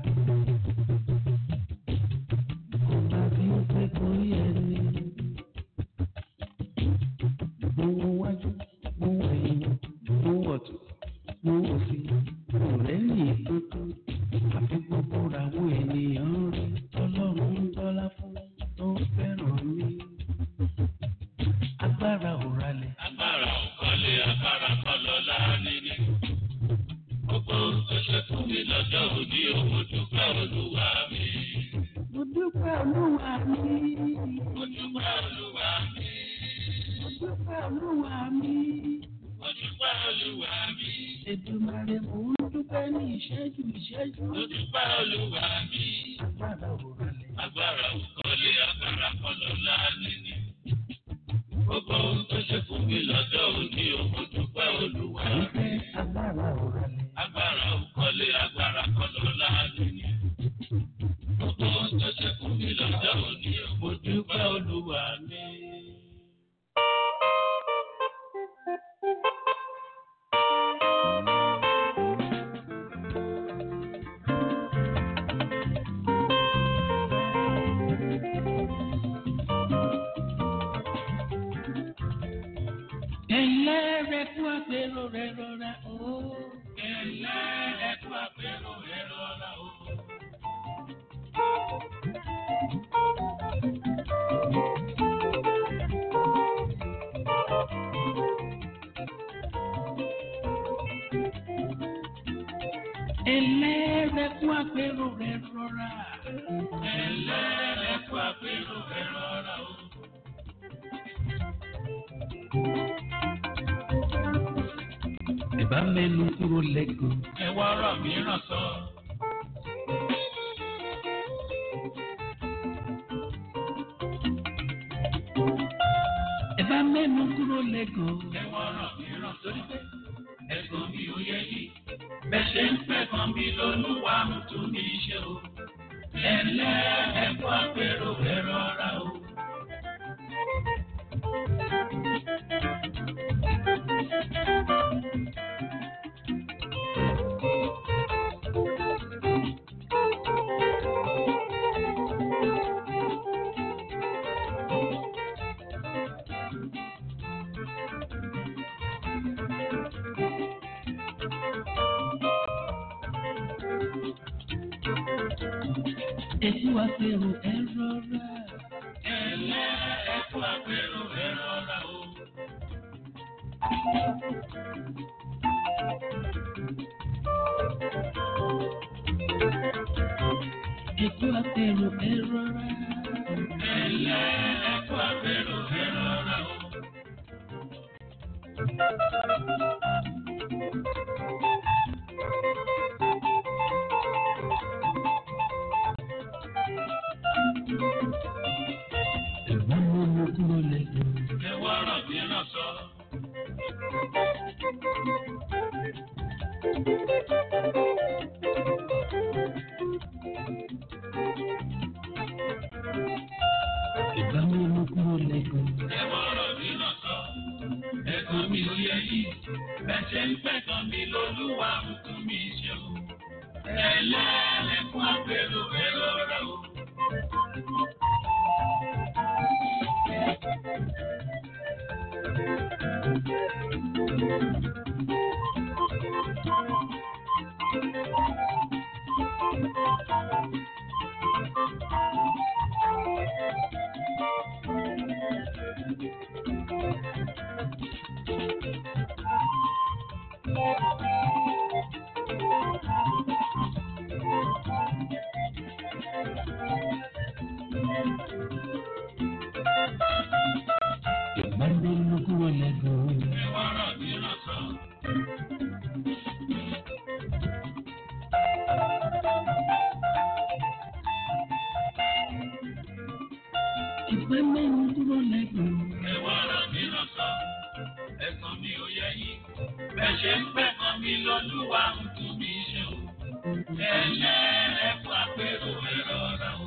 Ọba tí ó fẹ́ borí ẹni. Mo wo wájú, mo wo ẹ̀yìn, mo wo ọ̀tún, mo wo òsì. Ọ̀rẹ́ ní tuntun àfi gbogbo àwọn ènìyàn rí Ọlọ́run ń dọ́là fún tó fẹ́ràn mi. Agbára òràlẹ̀. Agbára òkọlé, agbára kọlọ́lá níní. Gbogbo tó ṣe fún mi lọ́jọ́ òní, mo dúpẹ́ olúwa mi. Mo dúpẹ́ olúwa mi. Mo dúpẹ́ olúwa mi. Mo dúpẹ́ olúwa mi. Mo dúpẹ́ olúwa mi. Èdùmàrè mò ń dúpẹ́ ní ìṣẹ́jú ìṣẹ́jú. Mo dúpẹ́ olúwa mi. Agbára òràlẹ̀. Agbára òkọlé, agbára kọlọ́lá níní. Gbogbo tó ṣe fún mi lọ́jọ́ òní, mo dúpẹ́ olúwa mi. Ìfẹ́ agbára òràlẹ̀. Agbára òkọlé, agbára kọlọ́lá níní. Gbogbo tó ṣe fún mi lọ́jọ́ òní, mo dúpẹ́ olúwa mi. Ẹ̀lẹ́ rẹ̀ kú àpérò rẹ̀ rọra o. Ẹ̀lẹ́ rẹ̀ kú àpérò rẹ̀ rọra o. Ẹ̀lẹ́ rẹ̀ kú àpérò rẹ̀ rọra. Ẹ̀lẹ́ rẹ̀ kú àpérò rẹ̀ rọra o. Ẹ̀bá mẹ́nu kúrò lẹ́gàn. Ẹ wá ọ̀rọ̀ mìíràn sọ. Ẹ̀bá mẹ́nu kúrò lẹ́gàn. Ẹ wá ọ̀rọ̀ mìíràn sọ. Ẹ̀gbọ́n mi ò yẹ yìí. Bẹ́ẹ̀ ṣe ń fẹ́ kan mi lÓlúwa ń tún mi ṣe o. Ẹ̀lẹ́ ẹ kú àpérò rẹ̀ rọra o. Ẹ̀kú àpérò ẹ̀ rọra. Ẹ̀lẹ́ ẹ kú àpérò rẹ̀ rọra o. Ẹ̀kú àpérò ẹ̀ rọra. Ẹ̀lẹ́ ẹ kú àpérò rẹ̀ rọra o. Ẹ̀bá mẹ́nu kúrò lẹ́gàn. Ẹ wá ọ̀rọ̀ mìíràn sọ. Ẹ̀bá mẹ́nu kúrò lẹ́gàn. Ẹ wá ọ̀rọ̀ mìíràn sọ. Ẹ̀gbọ́n mi ò yẹ yìí. Bẹ́ẹ̀ ṣe ń fẹ́ kan mi lÓlúwa ń tún mi ṣe o. Ẹ̀lẹ́ ẹ kú àpérò rẹ̀ rọra o. ìpè mẹ́rin dúró lẹ́gbọ̀n. Ẹ̀wọ̀n ọ̀rọ̀ mi lọ sọ, ẹ̀sán mi ò yẹ yín. Bẹ́ẹ̀ ṣe ń pẹ́ kan mi lọ́lúwa ń tún mi ṣe o. Ẹ̀lẹ́ ẹ̀kọ́ àpérò ẹ̀rọ ọ̀rá o.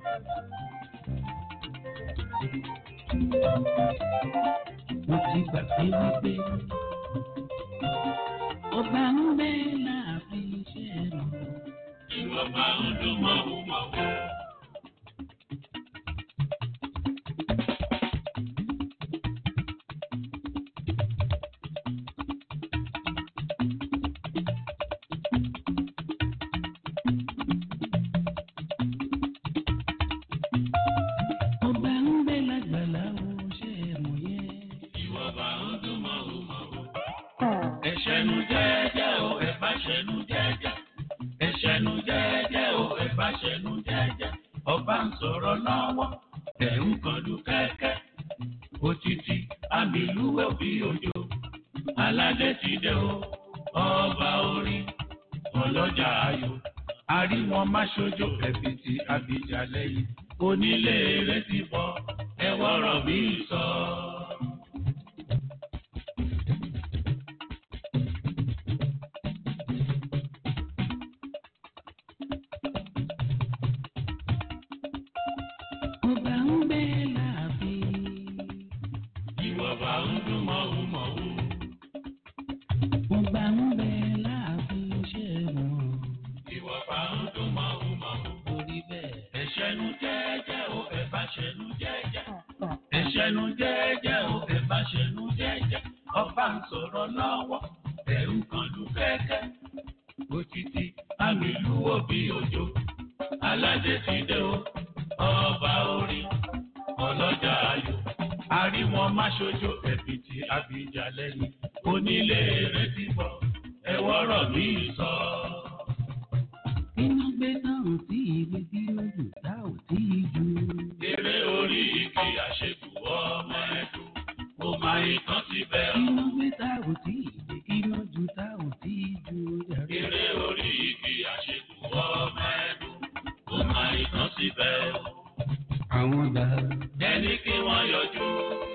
Mo ti gbàgbé wípé ọba ń bẹ láàfin iṣẹ́ rẹ̀. Ìwọ̀nba ń dún mọ̀wúmọ̀wú. Ẹ̀ṣẹ̀nu jẹ́jẹ́ o, ẹ̀bá ṣẹ̀nu jẹ́jẹ́. Ẹ̀ṣẹ̀nu jẹ́jẹ́ o, ẹ̀bá ṣẹ̀nu jẹ́jẹ́. Ọba ń sọ̀rọ̀ lọ́wọ́, ẹ̀ ń kọlu kẹ́kẹ́. Òtítì àmìlúwẹ̀ bí òjò. Aládé ti dé o, ọba orin, ọlọ́jà ayò. Àrí wọn má ṣojo ẹ̀bìtì àbíjà lẹ́yìn. Onílé rẹ̀ ti bọ̀, ẹ wọ́rọ̀ bí sọ. Ẹ̀ṣẹ̀nu jẹ́jẹ́ o, ẹ̀bá ṣẹ̀nu jẹ́jẹ́. Ọba ń sọ̀rọ̀ lọ́wọ́, ẹ̀ ń kọlu kẹ́kẹ́. Òtítì àmìlúwò bí òjò. Aládé ti dé o, ọba orin, ọlọ́jà ayò. Àrí wọn má ṣojo ẹ̀bìtì àbíjà lẹ́yìn. Onílé rẹ̀ ti bọ̀, ẹ wọ́rọ̀ mi sọ. Iná gbé dáhùn sí ìwé bí lójú tá ò tí ì jù. Eré orí igi àṣekù ọmọ ẹ̀dùn, mo máa ń tán síbẹ̀. Iná gbé dáhùn sí ìwé bí lójú tá ò tí ì jù. Eré orí igi àṣekù ọmọ ẹ̀dùn, mo máa ń tán síbẹ̀. Àwọn dà. Ẹni kí wọ́n yọjú.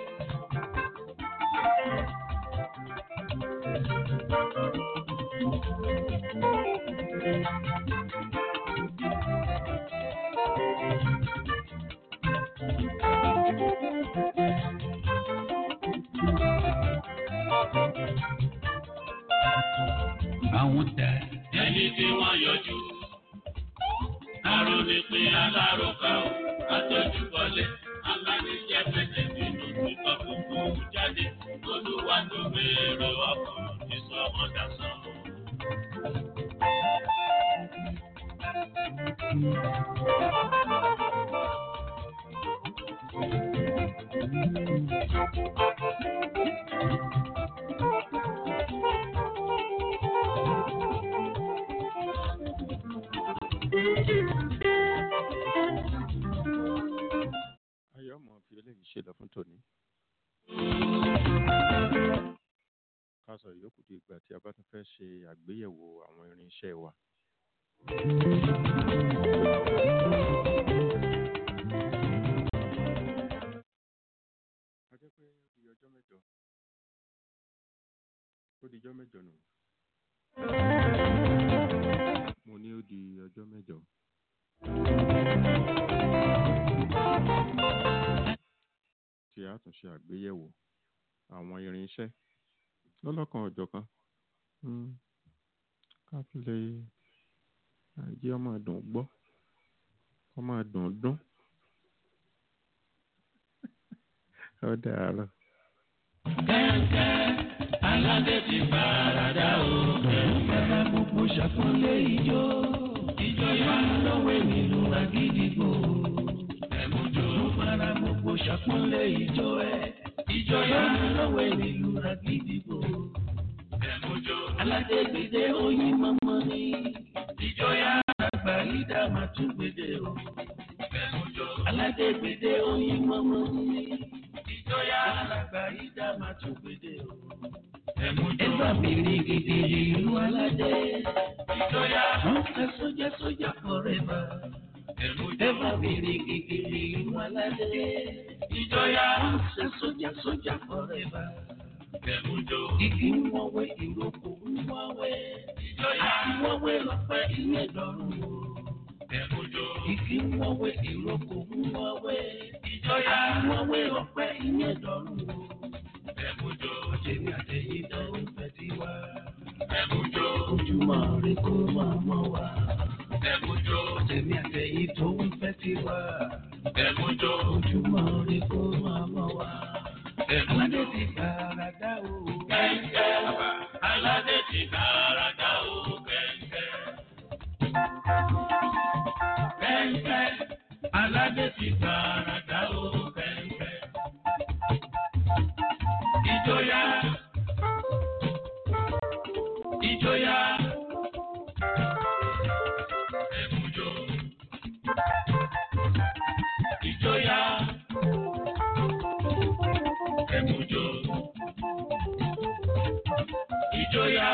Àwọn dà. Ẹni tí wọ́n yọjú. Àrùn ní pín alárùkà o, àtọ́jú bọ́lẹ̀, alánijẹ́ pẹ̀lẹ́ nínú pípa gbogbo jáde. Olúwa tó mèrò ọkùnrin ti sọ wọ́n dà sàn. Ayọ̀ mọ̀ fi eléyìí ṣe lọ fún tòní. Ká sọ ìyókù di ìgbà tí a bá tún fẹ́ ṣe àgbéyẹ̀wò àwọn irinṣẹ́ wa. A jẹ́ pé ó di ọjọ́ mẹ́jọ. Ó di ọjọ́ mẹ́jọ nù. Mo ní ó di ọjọ́ mẹ́jọ. Tí a tún ṣe àgbéyẹ̀wò àwọn irinṣẹ́ lọ́lọ́kan ọ̀jọ̀kan. Ká fi lè jẹ́ ọmọ dùn gbọ́, ọmọ dùn dún. Ó dàárọ̀. Kẹ̀kẹ́ aládé ti bàràdà o. Bàbá gbogbo ṣàpọ́nlé ijó. Ìjọ yá lọ́wọ́ nílùú Àgídìgbò. ẹ̀mújó. Bàbá gbogbo ṣàpọ́nlé ijó ẹ̀. Ìjọ yá lọ́wọ́ nílùú Àgídìgbò. ẹ̀mújó. Aládé gbèdé oyin mọ́mọ́ ni. Ìjọ yá Àgbà ìdá máa tún gbèdé o. ẹ̀mújó. Aládé gbèdé oyin mọ́mọ́ ni. Ìjọ yá Àgbà ìdá máa tún gbèdé o. ẹ̀mújó. Ẹgbà mìírí gidi ìlú Aládé. Ìjọ yá Wọ́n fẹ́ sójà sójà forever. ẹ̀mújó. ẹ má bèrè kékeré ìwà ládé. Ìjọyà ṣe sójà sójà forever. Ẹ̀mújó. Igi ń wọ́wé ìrókò ń wọ́wé. Ìjọyà. Àti wọ́wé lọ́pẹ́ ìyẹn dọ̀rùn o. Ẹ̀mújó. Igi ń wọ́wé ìrókò ń wọ́wé. Ìjọyà. Àti wọ́wé lọ́pẹ́ ìyẹn dọ̀rùn o. Ẹ̀mújó. Ọ̀jẹ̀ni àtẹ̀yìn tó ń fẹ́ ti wá. Ẹ̀mújó. Ojúmọ́ rẹ kó máa mọ́ wá. Ẹ̀mújó. Ọ̀jẹ̀ni àtẹ̀yìn tó ń fẹ́ ti wá. Ẹ̀mújó. Ojúmọ́ rẹ kó máa mọ́ wá. Aládé ti gbàràdá o. Kẹ̀kẹ́. Aládé ti gbàràdá o. Kẹ̀kẹ́. Kẹ̀kẹ́. Aládé ti gbàràdá o. Kẹ̀kẹ́. Ìjọyà. Ìjọyà. Ẹ̀mújó. Ìjọyà. Ẹ̀mújó. Ìjọyà.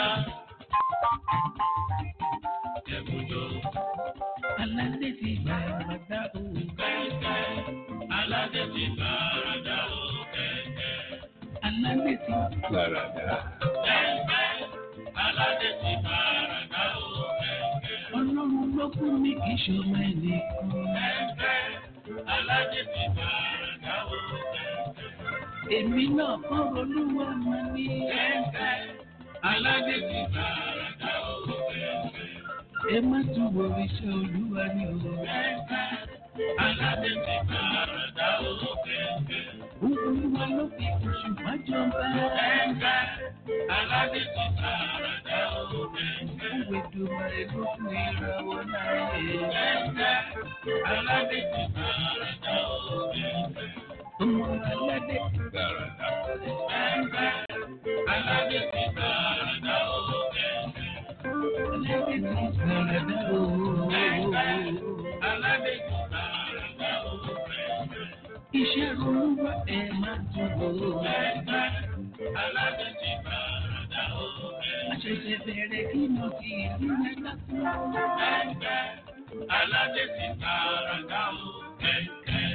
Ẹ̀mújó. Aládé ti gbàràdá o. Kẹ̀kẹ́. Aládé ti gbàràdá o. Kẹ̀kẹ́. Aládé ti gbàràdá. Kẹ̀kẹ́. Aládé ti gbàràdá o. Kẹ̀kẹ́. Ọlọ́run ló kú mi kì í ṣọmọ ẹnìkan. Kẹ̀kẹ́. Aládé ti gbàràdá o. Kẹ̀kẹ́. Èmi náà kọ́ Olúwa mọ́ ní. Kẹ̀kẹ́. Aládé ti gbàràdá o. Kẹ̀kẹ́. Ẹ má tún wo iṣẹ́ Olúwa ní o. Kẹ̀kẹ́. Aládé ti gbàràdá o. Kẹ̀kẹ́. Olúwa ló fi oṣù májọba. Kẹ̀kẹ́. Aládé ti gbàràdá o. Kẹ̀kẹ́. Òwe dùnmọ̀rẹ́ ló fún ìràwọ̀ láàyè. Kẹ̀kẹ́. Aládé ti gbàràdá o. Kẹ̀kẹ́. Ọmọ aládé ti gbàràdá o. Kẹ̀kẹ́. Aládé ti gbàràdá o. Kẹ̀kẹ́. Aládé ti gbàràdá o. Kẹ̀kẹ́. Aládé ti gbàràdá o. Kẹ̀kẹ́. Iṣẹ́ Olúwa ẹ máa tún wò. Kẹ̀kẹ́. Aládé ti gbàràdá o. Kẹ̀kẹ́. Àṣẹ̀ṣẹ̀ bẹ̀rẹ̀ kí mo fi ìlú mẹ́ta fún. Kẹ̀kẹ́. Aládé ti gbàràdá o. Kẹ̀kẹ́.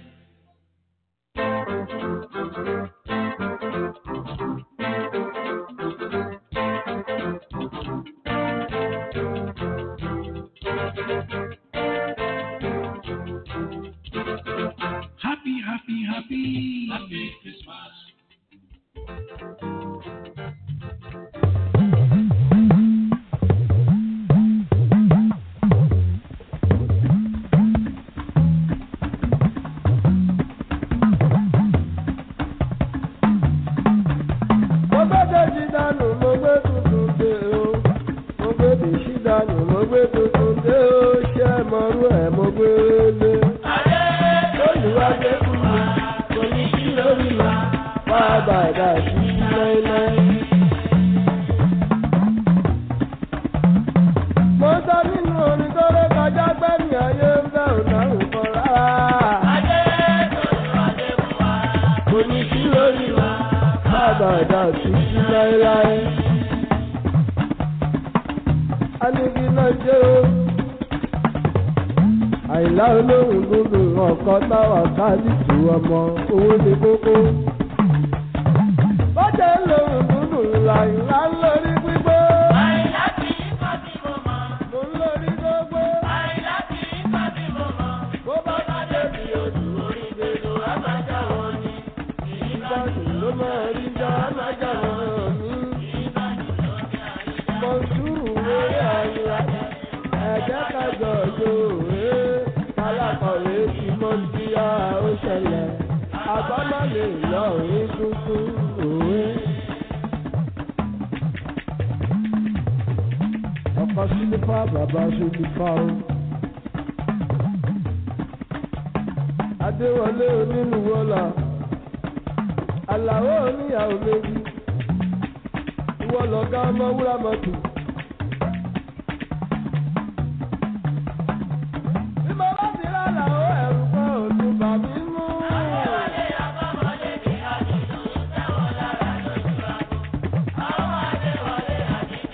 Happy, happy, happy, happy Christmas. Àìlá olóhùn gbogbo ọ̀kan táwà káàdìtì ọmọ owó ní kókó. Bọ́jẹ̀ lóhùn gbogbo làìlá lórí gbígbó. Àìlá kì í kọ́ sí mo mọ̀. Mo ń lórí gbogbo. Àìlá kì í kọ́ sí mo mọ̀. Bó bá bá débi odò orí gbèdò àbájá wọn ni. Ìbàdàn ló máa rí já àbájá wọn ni. Ìbàdàn ló ní àyíká. Mọ̀súrù wéré àyíká. Ẹ̀jẹ̀ kájọ yóò alákọ̀wé tí mo ti yá ó ṣẹlẹ̀ àbámọ́lé lọ́rin tuntun òwe. ọkọ sílífà bàbá sílífà o. adéwọlé onílùwọlà àlàó oníyàwó méjì ìwọ lọ̀gá ọmọ wúrà mọ́tò.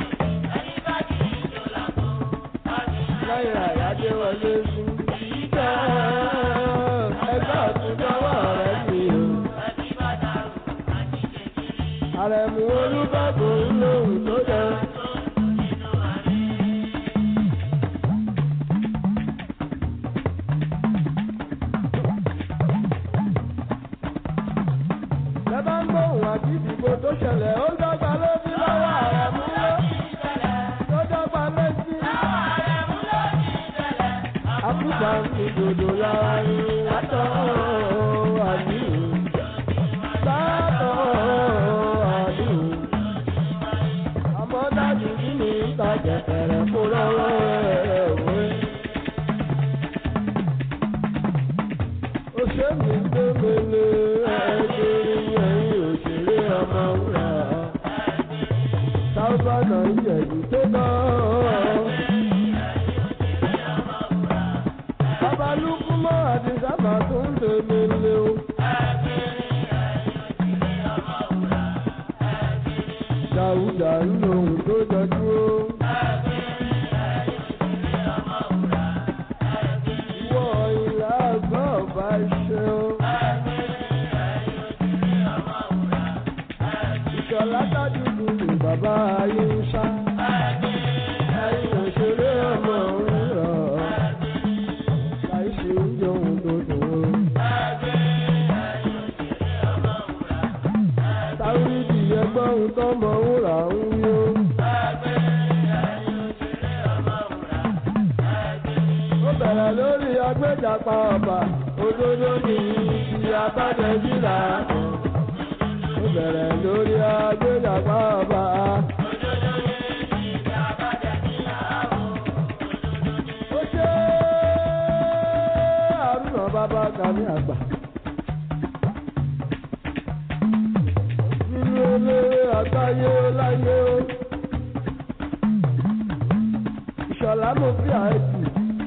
Adéwọlé sùn ìjà Àrẹ̀mú Olúbàbò ń lóhùn tó jẹ. Lẹ́bàá ń gbóhùn àti ìdìbò tó ṣẹlẹ̀ ó dọ́gba lójú lọ́wọ́ Àrẹ̀mú ló tó dọ́gba méjì. Àkùkà ń fi dòdò láàrin látọ̀ àdìrú. Látọ̀ àdìrú. Àmọ́ dájú kí ni ìtajà fẹ̀rẹ̀ kó lọ́wọ́ ẹ̀wé. Òṣèlú tó mele ẹ̀ẹ́dẹ́rẹ́ ẹ̀yìn òṣèré ọmọ wúrà. Sáúbàdà ìjẹ̀bù tó náà. Babalúkúmọ́ àti sábà tó ń tẹ̀lé lé o. Dàúdà ń lo ohun tó jọjú o. Ìwọ ìlà àgbà ọba ṣe o. Ìṣọ̀lá tájúdú ni bàbá ayé ń ṣá. Ẹ̀yin òṣèré ọmọ òun rọ̀. Láìṣe oúnjẹ ohun tó dùn o. Táwídì ẹgbọ́n ohun tó mọ wúrà ń wí o. Ó bẹ̀rẹ̀ lórí agbẹ́jàpá ọba, òdodo ní ti abádẹ́jìlá. Ó bẹ̀rẹ̀ lórí agbẹ́jàpá ọba. Ó ṣe àrùnà bàbá Gani àgbà. Nínú eléré àgbáyé láyé o. Ìṣọ̀lá mo fi àìsí.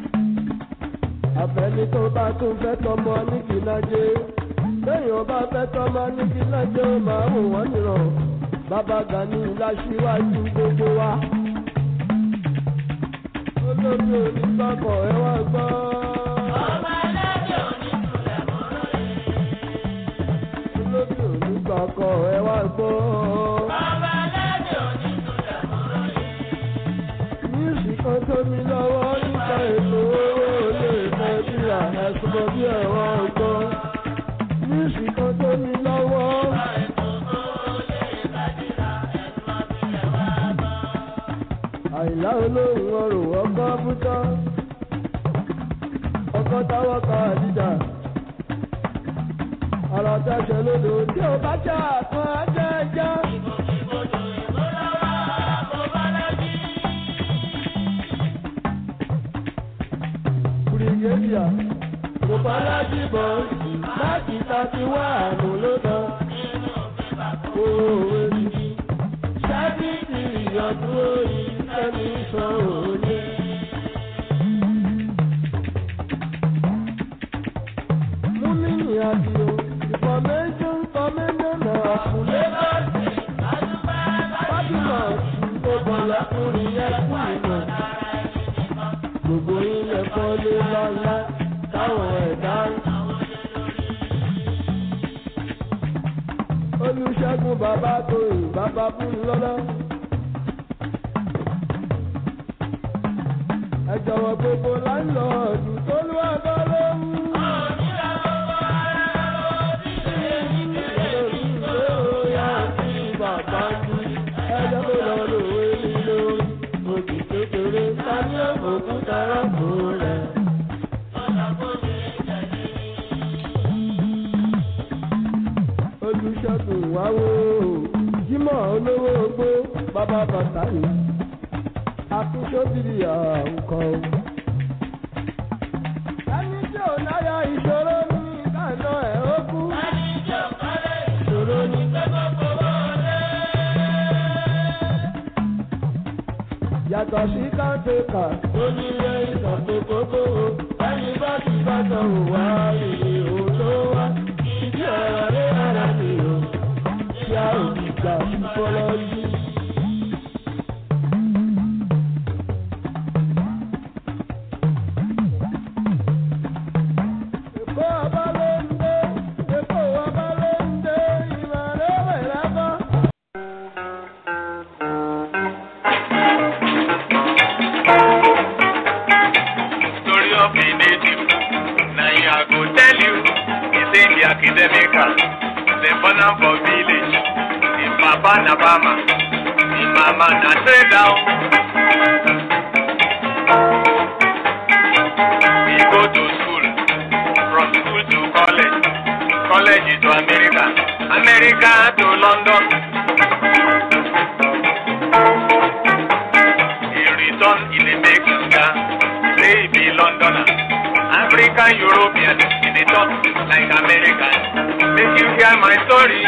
Àfẹ́ni tó bá tún fẹ́ tọmọ ní kìlájé. Lẹ́yìn ọba fẹ́ tọmọ ní kìlájé ó máa wò wọ́n nìran. Bàbá Gani láṣíwájú gbogbo wa. Olórí onígbàgbọ́ ẹ wá gbọ́. Olórí onígbàgbọ́ ẹ wá gbọ́. Mísì kan tó mi lọ́wọ́ nípa ètò owó olè Nàìjíríà ẹ̀sùn mọ́ bí ẹ̀wọ̀n ọgbọ́n. Mísì kan tó mi lọ́wọ́. Àìlá olóhùn ọrùn ọkọ̀ bútọ́. Ọkọ̀ táwọ́ kan àdìjà. Ọ̀rọ̀ tẹ̀sẹ̀ lódò tí ò bá jà kan á jẹ́ ẹja. Brigadier, mo bá lájú bọ̀ láti tàbí wá àmú ló tán. Òwe mi, ṣáàbìtì ìyọ̀dún orí ẹni sọ òní. Mú mi ní àdìo, ìfọ̀mẹ́jọ́ ìfọ̀mẹ́jọ́ náà fún lébàsì. Fábímọ̀ tí ó bọ̀ lọ́kùnrin yẹn kú ìmọ̀. Gbogbo ilẹ̀ kọ́lé lọ́lá táwọn ẹ̀dá ń. Olùṣègùn bàbá tóyìn bàbá fún lọ́lá. Ẹ jọ̀wọ́ gbogbo láńlọ́ọ̀dù tó lù ẹ̀kọ́ ló ń. Bàbá ní ẹjọ́ tó lọ lòwe nílò òkè kékeré tani òkúta rọ́pò rẹ̀. Olùṣègùn wáwó Jímọ̀ olówó ogbó bàbá bàtà yìí akúṣọ́bìrì àwùkọ́. Ẹni tí ò náyà ìṣòro ní ìdáná ẹ̀ ó kú. Ẹni tí ò kọ́lé ìṣòro ní pẹ́pẹ́ fowó lé. Yàtọ̀ sí káńtẹ́kà tó ní ilé ìtàn tó kókó o. Ẹni bá ti bá tán ò wá ìrè ò tó wá. Ìdí ọ̀rọ̀ rẹ̀ rárá mi o. Tí a ò ní gbà fọlọ́jú. academical, the born for village, the papa na bama, the mama na trade down. We go to school, from school to college, college to America, America to London. He returned in a Mexican, they be Londoner, African, European, in the top like American. Make you hear my story.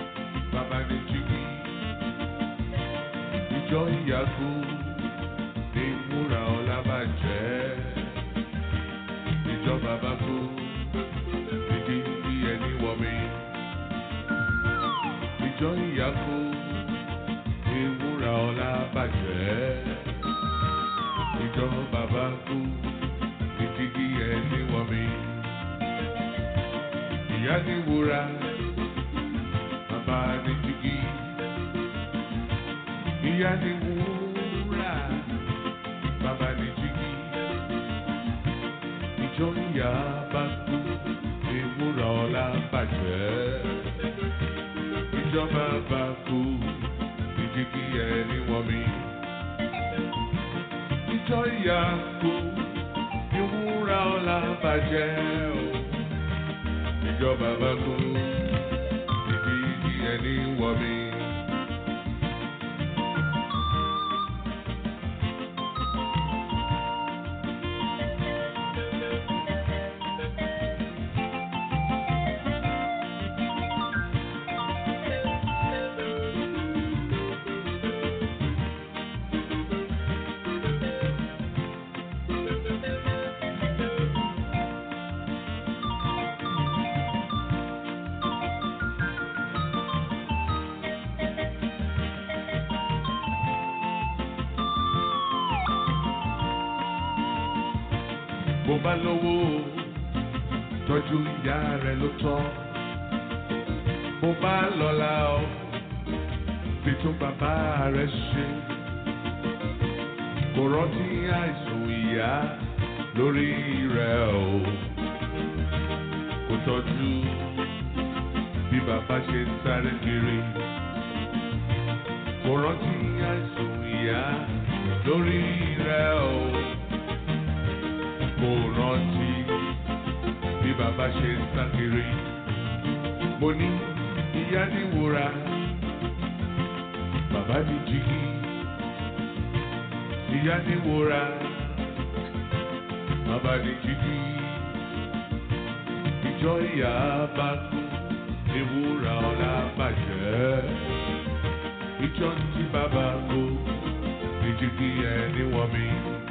ìjọ ìyàgò wúrà, bàbá ní jígí. Ìyá ni wúrà, bàbá ní jígí. Ìjọ ìyá bá kú, ìwúrà ọ̀la bàjẹ́. Ìjọ bàbá kú, ìjígí ẹni wọ́n mi. Ìjọ ìyá kú, ìwúrà ọ̀la bàjẹ́. Ìjọ bàbá kú, ìjígí ẹni wọ́n mi. Bó bá lówó tọ́jú ìyá rẹ̀ ló tọ́. Bó bá lọ́lá ọ fi tún bàbá rẹ̀ ṣe. Kò rántí àìsùn ìyá lórí rẹ̀ o. Kò tọ́jú bí bàbá ṣe ń sáré kiri. Kò rántí àìsùn ìyá lórí rẹ̀ o. Kò rántí bí bàbá ṣe ń sá kiri. Mo ní ìyá ní wúrà, bàbá ní jígí. Ìyá ní wúrà, bàbá ní jígí. Ìjọ ìyá bá kú, ìwúrà ọ̀la bàjẹ́. Ìjọ tí bàbá kú, ìjígí ẹni wọ́n mi.